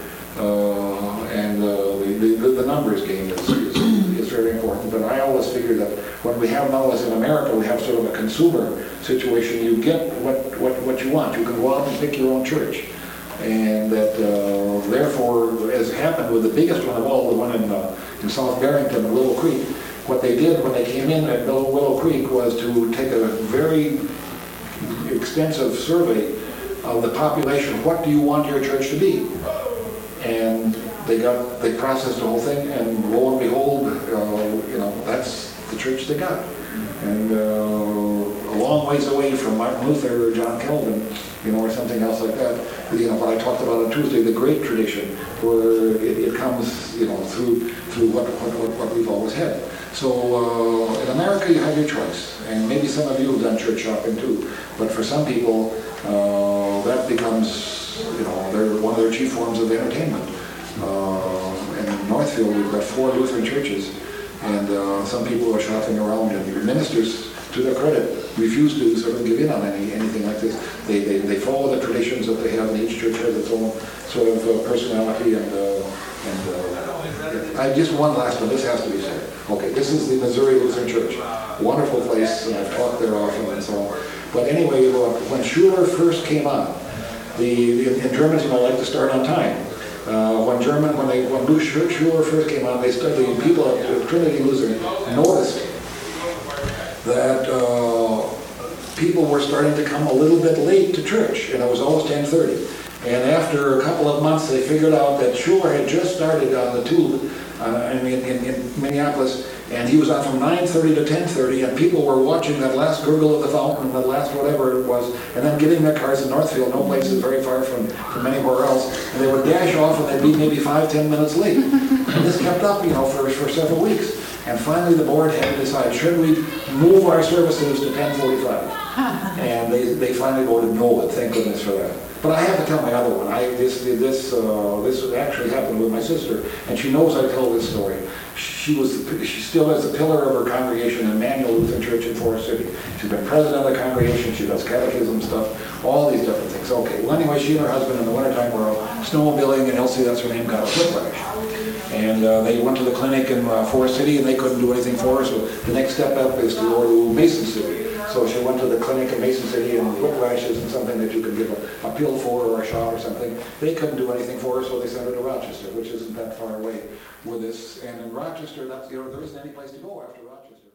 And the numbers game is very important. But I always figure that when we have now, as in America, we have sort of a consumer situation. You get what you want. You can go out and pick your own church. And that, therefore, as happened with the biggest one of all, the one in South Barrington, Willow Creek, what they did when they came in at Willow Creek was to take a very extensive survey of the population. What do you want your church to be? And they processed the whole thing, and lo and behold, you know, that's the church they got. And a long ways away from Martin Luther or John Calvin, you know, or something else like that. You know, what I talked about on Tuesday, the great tradition, where it comes, you know, through what we've always had. So in America, you have your choice, and maybe some of you have done church shopping too. But for some people, that becomes, you know, one of their chief forms of entertainment. In Northfield, we've got 4 Lutheran churches, and some people are shopping around, and the ministers, to their credit, refuse to sort of give in on anything like this. They follow the traditions that they have, and each church has its own sort of personality, and I just one last one. This has to be said. Okay, this is the Missouri Lutheran Church. Wonderful place, and I've taught there often and so on. But anyway, when Schuller first came on, in Germans, you know, like to start on time. When Schuller first came on, the people at Trinity Lutheran noticed that people were starting to come a little bit late to church, and it was almost 10:30. And after a couple of months, they figured out that Schuller had just started on the tube in Minneapolis, and he was on from 9:30 to 10:30, and people were watching that last gurgle of the fountain, that last whatever it was, and then getting their cars in Northfield. No place is very far from anywhere else, and they would dash off, and they'd be maybe 5-10 minutes late. And this kept up, you know, for several weeks. And finally, the board had to decide, should we move our services to 10:45? And they finally voted no, and thank goodness for that. But I have to tell my other one. This actually happened with my sister, and she knows I tell this story. She still is the pillar of her congregation in Emmanuel Lutheran Church in Forest City. She's been president of the congregation. She does catechism stuff, all these different things. Okay. Well, anyway, she and her husband in the wintertime were snowmobiling, and Elsie, that's her name, got a whiplash. And they went to the clinic in Forest City, and they couldn't do anything for her. So the next step up is to go to Mason City. So she went to the clinic in Mason City, and whiplash isn't something that you can give a pill for or a shot or something. They couldn't do anything for her, so they sent her to Rochester, which isn't that far away with this. And in Rochester, there isn't any place to go after Rochester.